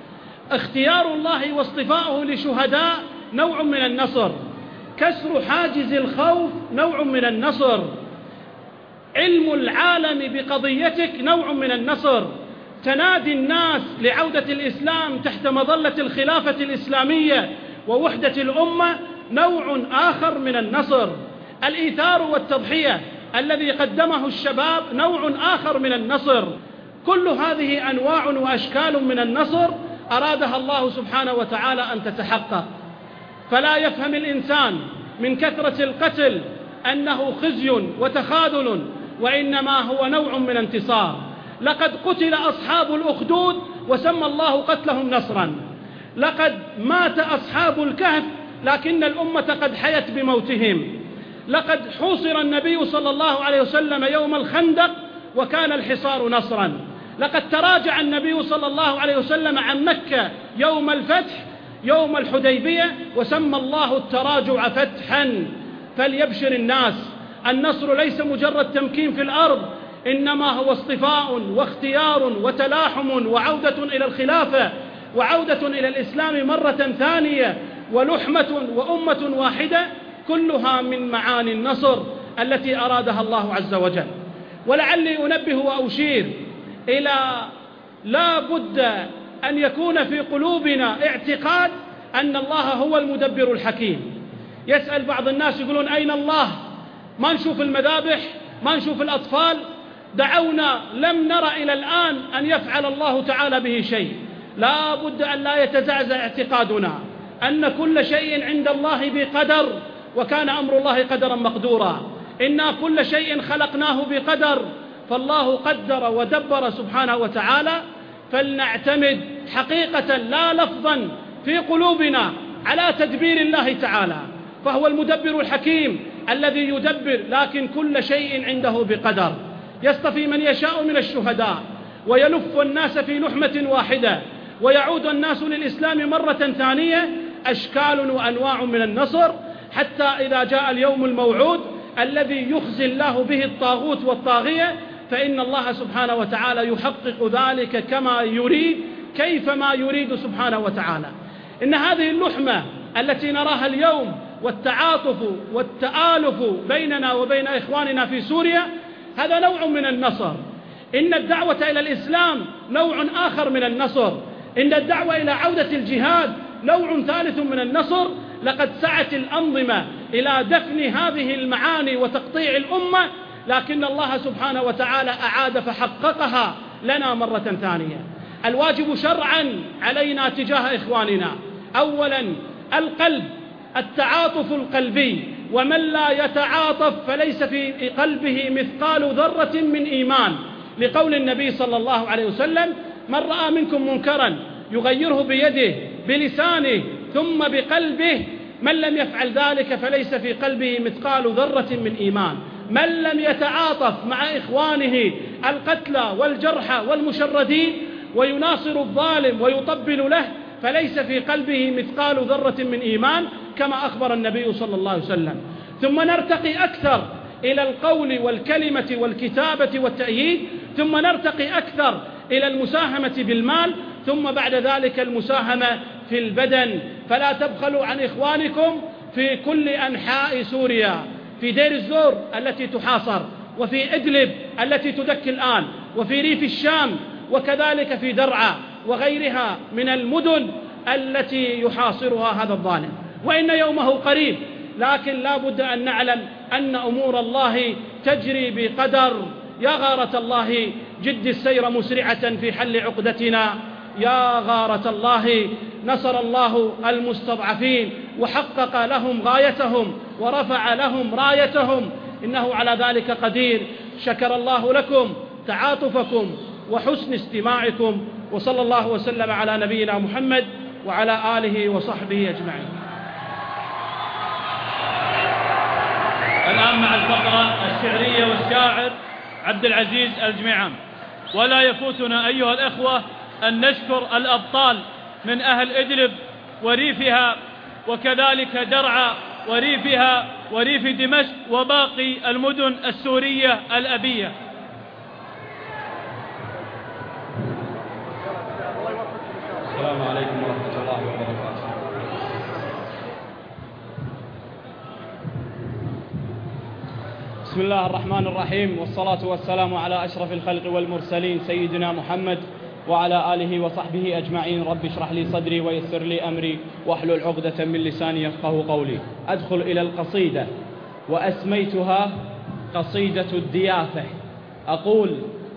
اختيار الله واصطفاؤه لشهداء نوع من النصر. كسر حاجز الخوف نوع من النصر. علم العالم بقضيتك نوع من النصر. تنادي الناس لعودة الإسلام تحت مظلة الخلافة الإسلامية ووحدة الأمة نوع آخر من النصر. الإيثار والتضحية الذي قدمه الشباب نوع آخر من النصر. كل هذه أنواع وأشكال من النصر أرادها الله سبحانه وتعالى أن تتحقق. فلا يفهم الإنسان من كثرة القتل أنه خزي وتخاذل، وإنما هو نوع من انتصار. لقد قتل أصحاب الأخدود وسمى الله قتلهم نصرا. لقد مات أصحاب الكهف لكن الأمة قد حيت بموتهم. لقد حوصر النبي صلى الله عليه وسلم يوم الخندق وكان الحصار نصرا. لقد تراجع النبي صلى الله عليه وسلم عن مكة يوم الفتح يوم الحديبية، وسمى الله التراجع فتحا. فليبشر الناس، النصر ليس مجرد تمكين في الأرض، إنما هو اصطفاء واختيار وتلاحم وعودة إلى الخلافة وعودة إلى الإسلام مرة ثانية، ولحمة وأمة واحدة، كلها من معاني النصر التي أرادها الله عز وجل. ولعلي أنبه وأشير إلى لا بد أن يكون في قلوبنا اعتقاد أن الله هو المدبر الحكيم. يسأل بعض الناس يقولون أين الله؟ ما نشوف المذابح، ما نشوف الأطفال، دعونا لم نرى إلى الآن أن يفعل الله تعالى به شيء. لا بد أن لا يتزعزع اعتقادنا أن كل شيء عند الله بقدر، وكان أمر الله قدرا مقدورا. إنا كل شيء خلقناه بقدر، فالله قدر ودبر سبحانه وتعالى. فلنعتمد حقيقة لا لفظا في قلوبنا على تدبير الله تعالى، فهو المدبر الحكيم الذي يدبر، لكن كل شيء عنده بقدر. يصطفي من يشاء من الشهداء ويلف الناس في لحمة واحدة، ويعود الناس للإسلام مرة ثانية، أشكال وأنواع من النصر، حتى إذا جاء اليوم الموعود الذي يخزي الله به الطاغوت والطاغية، فإن الله سبحانه وتعالى يحقق ذلك كما يريد كيفما يريد سبحانه وتعالى. إن هذه اللحمة التي نراها اليوم والتعاطف والتآلف بيننا وبين إخواننا في سوريا، هذا نوع من النصر. إن الدعوة إلى الإسلام نوع آخر من النصر. إن الدعوة إلى عودة الجهاد نوع ثالث من النصر. لقد سعت الأنظمة إلى دفن هذه المعاني وتقطيع الأمة، لكن الله سبحانه وتعالى أعاد فحققها لنا مرة ثانية. الواجب شرعا علينا تجاه إخواننا أولا القلب، التعاطف القلبي، ومن لا يتعاطف فليس في قلبه مثقال ذرة من إيمان، لقول النبي صلى الله عليه وسلم: من رأى منكم منكرا يغيره بيده بلسانه ثم بقلبه، من لم يفعل ذلك فليس في قلبه مثقال ذرة من إيمان. من لم يتعاطف مع إخوانه القتلى والجرحى والمشردين ويناصر الظالم ويطبل له فليس في قلبه مثقال ذرة من إيمان، كما أخبر النبي صلى الله عليه وسلم. ثم نرتقي أكثر إلى القول والكلمة والكتابة والتأييد، ثم نرتقي أكثر إلى المساهمة بالمال، ثم بعد ذلك المساهمة في البدن. فلا تبخلوا عن إخوانكم في كل أنحاء سوريا، في دير الزور التي تحاصر، وفي إدلب التي تدك الآن، وفي ريف الشام، وكذلك في درعا وغيرها من المدن التي يحاصرها هذا الظالم. وإن يومه قريب، لكن لا بد أن نعلم أن أمور الله تجري بقدر. يا غارة الله جد السير مسرعة في حل عقدتنا، يا غارة الله نصر الله المستضعفين وحقق لهم غايتهم ورفع لهم رايتهم، إنه على ذلك قدير. شكر الله لكم تعاطفكم وحسن استماعكم، وصلى الله وسلم على نبينا محمد وعلى آله وصحبه أجمعين. الآن مع الفقرة الشعرية والشاعر عبد العزيز الجميعان. ولا يفوتنا أيها الأخوة أن نشكر الأبطال من أهل إدلب وريفها، وكذلك درعا وريفها وريف دمشق وباقي المدن السورية الأبية. السلام عليكم ورحمة الله وبركاته. بسم الله الرحمن الرحيم، والصلاة والسلام على أشرف الخلق والمرسلين سيدنا محمد وعلى آله وصحبه أجمعين. رب اشرح لي صدري ويسر لي أمري واحلل عقدة من لساني يفقه قولي. أدخل إلى القصيدة وأسميتها قصيدة الديافة. أقول: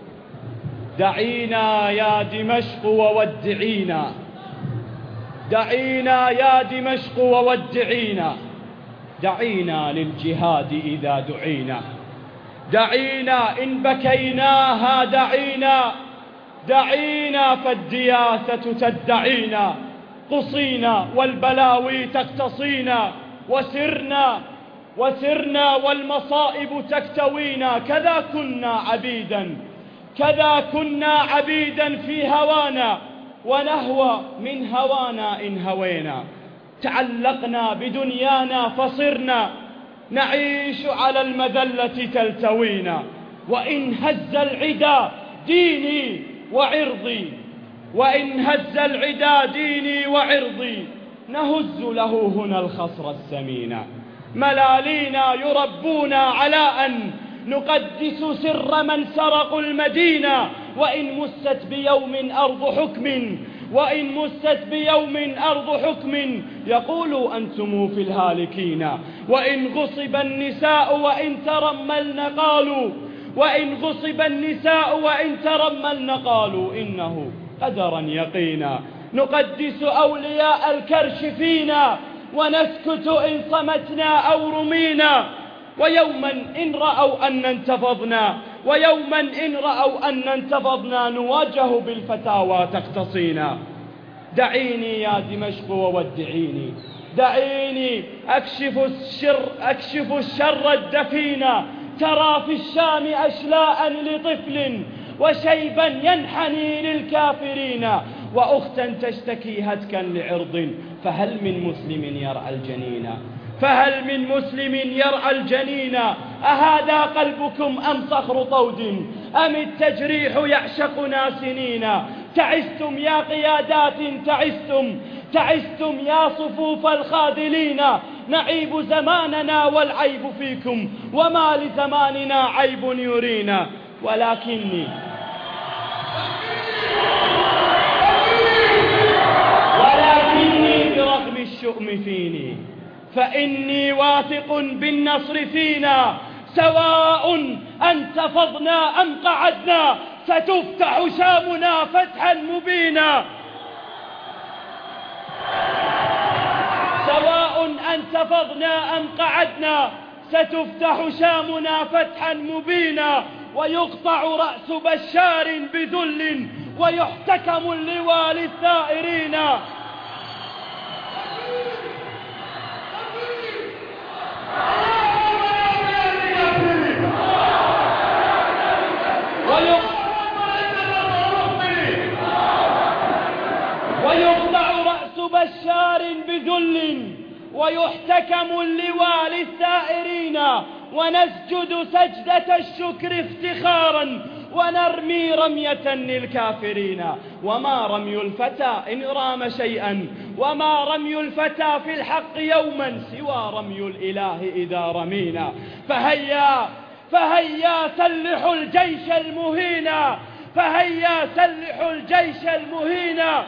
دعينا يا دمشق وودعينا، دعينا يا دمشق وودعينا، دعينا للجهاد إذا دعينا، دعينا إن بكيناها دعينا، دعينا فالدياثة تدعينا، قصينا والبلاوي تقتصينا، وسرنا وسرنا والمصائب تكتوينا، كذا كنا عبيدا كذا كنا عبيدا في هوانا ونهوى من هوانا إن هوينا. تعلقنا بدنيانا فصرنا نعيش على المذلة تلتوينا. وإن هز العدا ديني وعرضي وإن هز العدا ديني وعرضي نهز له هنا الخصر السمينا. ملالينا يربونا على أن نقدس سر من سرقوا المدينة. وإن مست بيوم أرض حكم وإن مست بيوم أرض حكم يقول أنتم في الهالكين. وإن غصب النساء وإن ترملن قالوا وإن غصب النساء وإن ترملن قالوا إنه قدرا يقينا. نقدس أولياء الكرش فينا ونسكت إن صمتنا أو رمينا. ويوما إن رأوا أن انتفضنا ويوما إن رأوا أن انتفضنا نواجه بالفتاوى تقتصينا. دعيني يا دمشق وودعيني دعيني أكشف الشر أكشف الشر الدفينا. ترى في الشام أشلاء لطفل وشيبا ينحني للكافرين. وأختا تشتكي هتكا لعرض فهل من مسلم يرعى الجنين فهل من مسلم يرعى الجنين. أهذا قلبكم أم صخر طود أم التجريح يعشقنا سنين. تعستم يا قيادات تعستم تعستم يا صفوف الخاذلين. نعيب زماننا والعيب فيكم وما لزماننا عيب يرينا. ولكني ولكني برغم الشؤم فيني فإني واثق بالنصر فينا. سواء انتفضنا أم قعدنا ستفتح شامنا فتحا مبينا. سواء انتفضنا أم قعدنا ستفتح شامنا فتحا مبينا. ويقطع رأس بشار بذل ويحتكم اللواء للثائرين. ويقطع رأس بشار بذل ويحتكم اللواء للثائرين. ونسجد سجدة الشكر افتخارا ونرمي رمية للكافرين. وما رمي الفتى إن رام شيئا وما رمي الفتى في الحق يوما سوى رمي الإله إذا رمينا. فهيا فهيا سلحوا الجيش المهينا فهيا سلحوا الجيش المهينا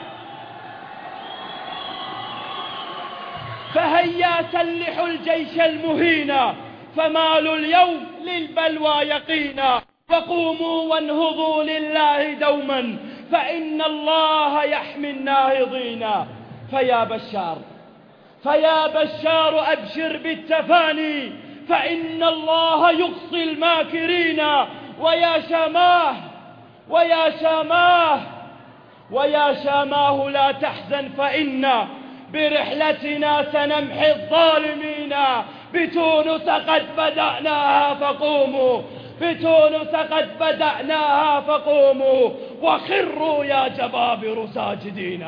فهيا سلحوا الجيش المهينا. فمالوا اليوم للبلوى يقينا. وقوموا وانهضوا لله دوما فإن الله يحمي الناهضين. فيا بشار فيا بشار أبشر بالتفاني فإن الله يقصي الماكرين. ويا شماه ويا شماه ويا شماه لا تحزن فإنا برحلتنا سنمحي الظالمين. بتونس قد بدأناها فقوموا بتونس قد بدأناها فقوموا وخروا يا جبابر ساجدين.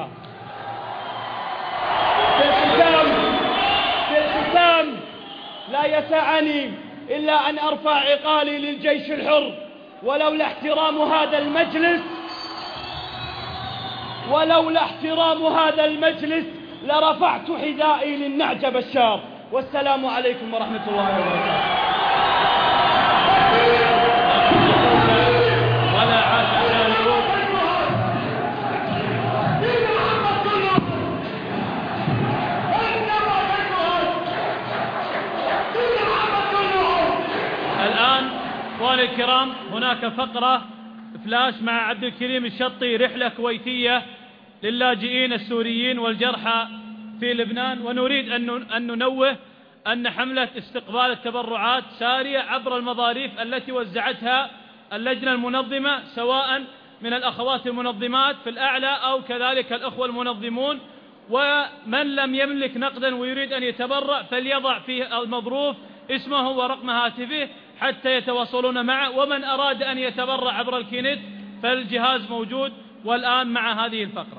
في الختام في الختام لا يسعني إلا أن أرفع عقالي للجيش الحر. ولولا احترام هذا المجلس ولولا احترام هذا المجلس لرفعت حذائي للنعج بشار. والسلام عليكم ورحمة الله وبركاته. ولا عاد الآن أخواني الكرام هناك فقرة فلاش مع عبد الكريم الشطي رحلة كويتية للاجئين السوريين والجرحى في لبنان. ونريد أن ننوه أن حملة استقبال التبرعات سارية عبر المظاريف التي وزعتها اللجنة المنظمة سواء من الأخوات المنظمات في الأعلى أو كذلك الأخوة المنظمون. ومن لم يملك نقدا ويريد أن يتبرع فليضع في المظروف اسمه ورقم هاتفه حتى يتواصلون معه. ومن أراد أن يتبرع عبر الكينت فالجهاز موجود. والآن مع هذه الفقرة.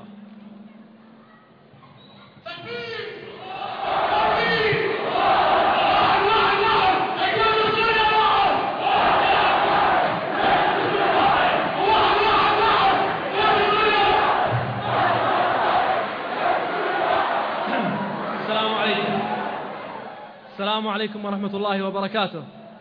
السلام عليكم. السلام عليكم ورحمة الله وبركاته.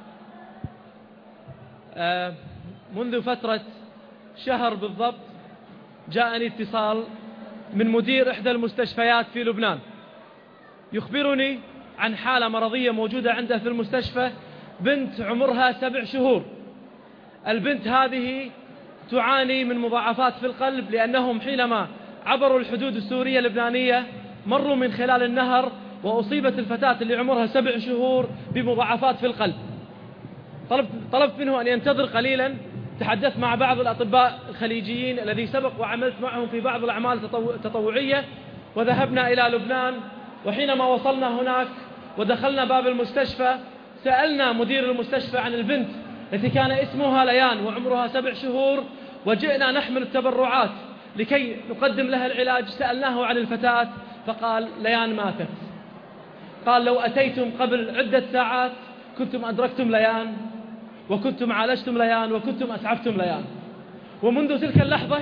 آه منذ فترة شهر بالضبط جاءني اتصال من مدير إحدى المستشفيات في لبنان يخبرني عن حالة مرضية موجودة عنده في المستشفى، بنت عمرها سبع شهور. البنت هذه تعاني من مضاعفات في القلب، لأنهم حينما عبروا الحدود السورية اللبنانية مروا من خلال النهر، وأصيبت الفتاة اللي عمرها سبع شهور بمضاعفات في القلب. طلبت, طلبت منه أن ينتظر قليلا. تحدثت مع بعض الأطباء الخليجيين الذي سبق وعملت معهم في بعض الأعمال التطوعية، وذهبنا إلى لبنان. وحينما وصلنا هناك ودخلنا باب المستشفى سألنا مدير المستشفى عن البنت التي كان اسمها ليان وعمرها سبع شهور، وجئنا نحمل التبرعات لكي نقدم لها العلاج. سألناه عن الفتاة فقال ليان ماتت. قال لو أتيتم قبل عدة ساعات كنتم أدركتم ليان وكنتم عالجتم ليان وكنتم أسعفتم ليان. ومنذ تلك اللحظة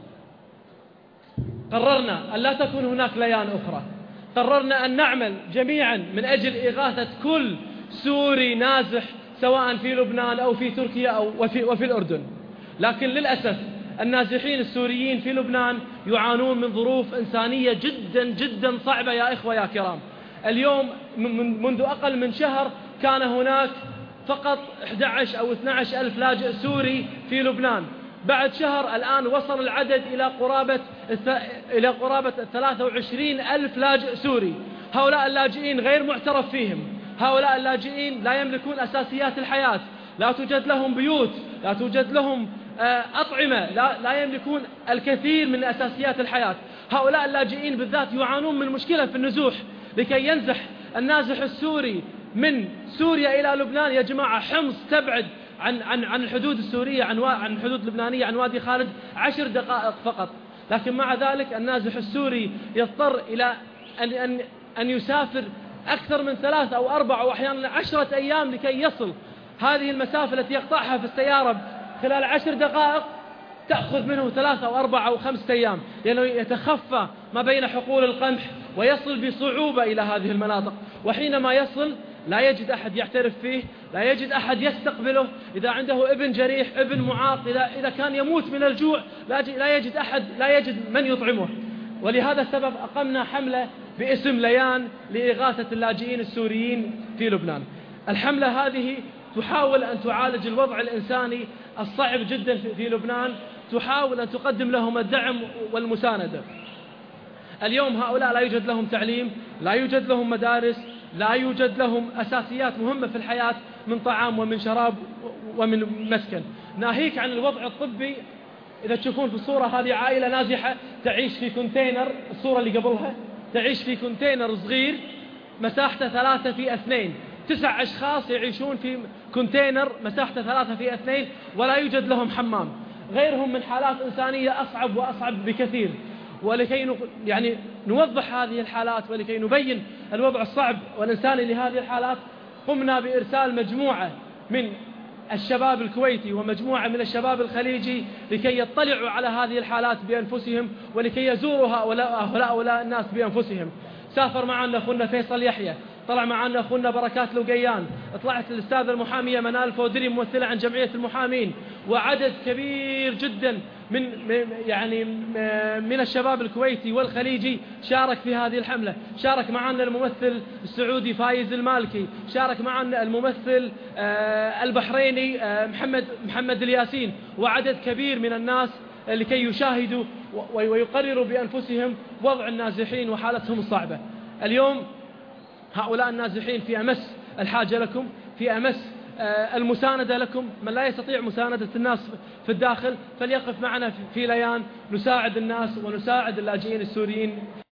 قررنا أن لا تكون هناك ليان أخرى. قررنا أن نعمل جميعا من أجل إغاثة كل سوري نازح سواء في لبنان أو في تركيا أو وفي, وفي الأردن. لكن للأسف النازحين السوريين في لبنان يعانون من ظروف إنسانية جدا جدا صعبة يا إخوة يا كرام. اليوم منذ أقل من شهر كان هناك فقط أحد عشر أو اثني عشر ألف لاجئ سوري في لبنان. بعد شهر الآن وصل العدد إلى قرابة إلى قرابة ثلاثة وعشرين ألف لاجئ سوري. هؤلاء اللاجئين غير معترف فيهم. هؤلاء اللاجئين لا يملكون أساسيات الحياة، لا توجد لهم بيوت، لا توجد لهم أطعمة، لا, لا يملكون الكثير من أساسيات الحياة. هؤلاء اللاجئين بالذات يعانون من مشكلة في النزوح. لكي ينزح النازح السوري من سوريا إلى لبنان يا جماعة حمص تبعد عن عن عن الحدود السورية، عن عن الحدود اللبنانية، عن وادي خالد عشر دقائق فقط. لكن مع ذلك النازح السوري يضطر إلى أن أن أن يسافر أكثر من ثلاث أو أربع أو أحيانا عشرة أيام لكي يصل. هذه المسافة التي يقطعها في السيارة خلال عشر دقائق تأخذ منه ثلاثة أو أربعة أو خمسة أيام، لأنه يتخفى ما بين حقول القمح ويصل بصعوبة إلى هذه المناطق. وحينما يصل لا يجد أحد يعترف فيه، لا يجد أحد يستقبله. إذا عنده ابن جريح، ابن معاق، إذا, إذا كان يموت من الجوع لا يجد أحد، لا يجد من يطعمه. ولهذا السبب أقمنا حملة باسم ليان لإغاثة اللاجئين السوريين في لبنان. الحملة هذه تحاول أن تعالج الوضع الإنساني الصعب جدا في لبنان، تحاول أن تقدم لهم الدعم والمساندة. اليوم هؤلاء لا يوجد لهم تعليم، لا يوجد لهم مدارس، لا يوجد لهم أساسيات مهمة في الحياة من طعام ومن شراب ومن مسكن. ناهيك عن الوضع الطبي. إذا تشوفون في الصورة هذه عائلة نازحة تعيش في كونتينر، الصورة اللي قبلها تعيش في كونتينر صغير مساحته ثلاثة في اثنين. تسع أشخاص يعيشون في كونتينر مساحته ثلاثة في اثنين ولا يوجد لهم حمام. غيرهم من حالات إنسانية أصعب وأصعب بكثير. ولكي يعني نوضح هذه الحالات ولكي نبين الوضع الصعب والإنساني لهذه الحالات، قمنا بإرسال مجموعة من الشباب الكويتي ومجموعة من الشباب الخليجي لكي يطلعوا على هذه الحالات بأنفسهم ولكي يزوروا هؤلاء, هؤلاء الناس بأنفسهم. سافر معنا أخونا فيصل يحيى، طلع معنا أخونا بركات لوقيان، طلعت الأستاذة المحامية منال الفودري ممثلة عن جمعية المحامين، وعدد كبير جدا من يعني من الشباب الكويتي والخليجي شارك في هذه الحملة. شارك معنا الممثل السعودي فايز المالكي، شارك معنا الممثل البحريني محمد محمد الياسين، وعدد كبير من الناس لكي يشاهدوا ويقرروا بأنفسهم وضع النازحين وحالتهم الصعبة. اليوم هؤلاء النازحين في أمس الحاجة لكم، في أمس المساندة لكم. من لا يستطيع مساندة الناس في الداخل فليقف معنا في ليان، نساعد الناس ونساعد اللاجئين السوريين.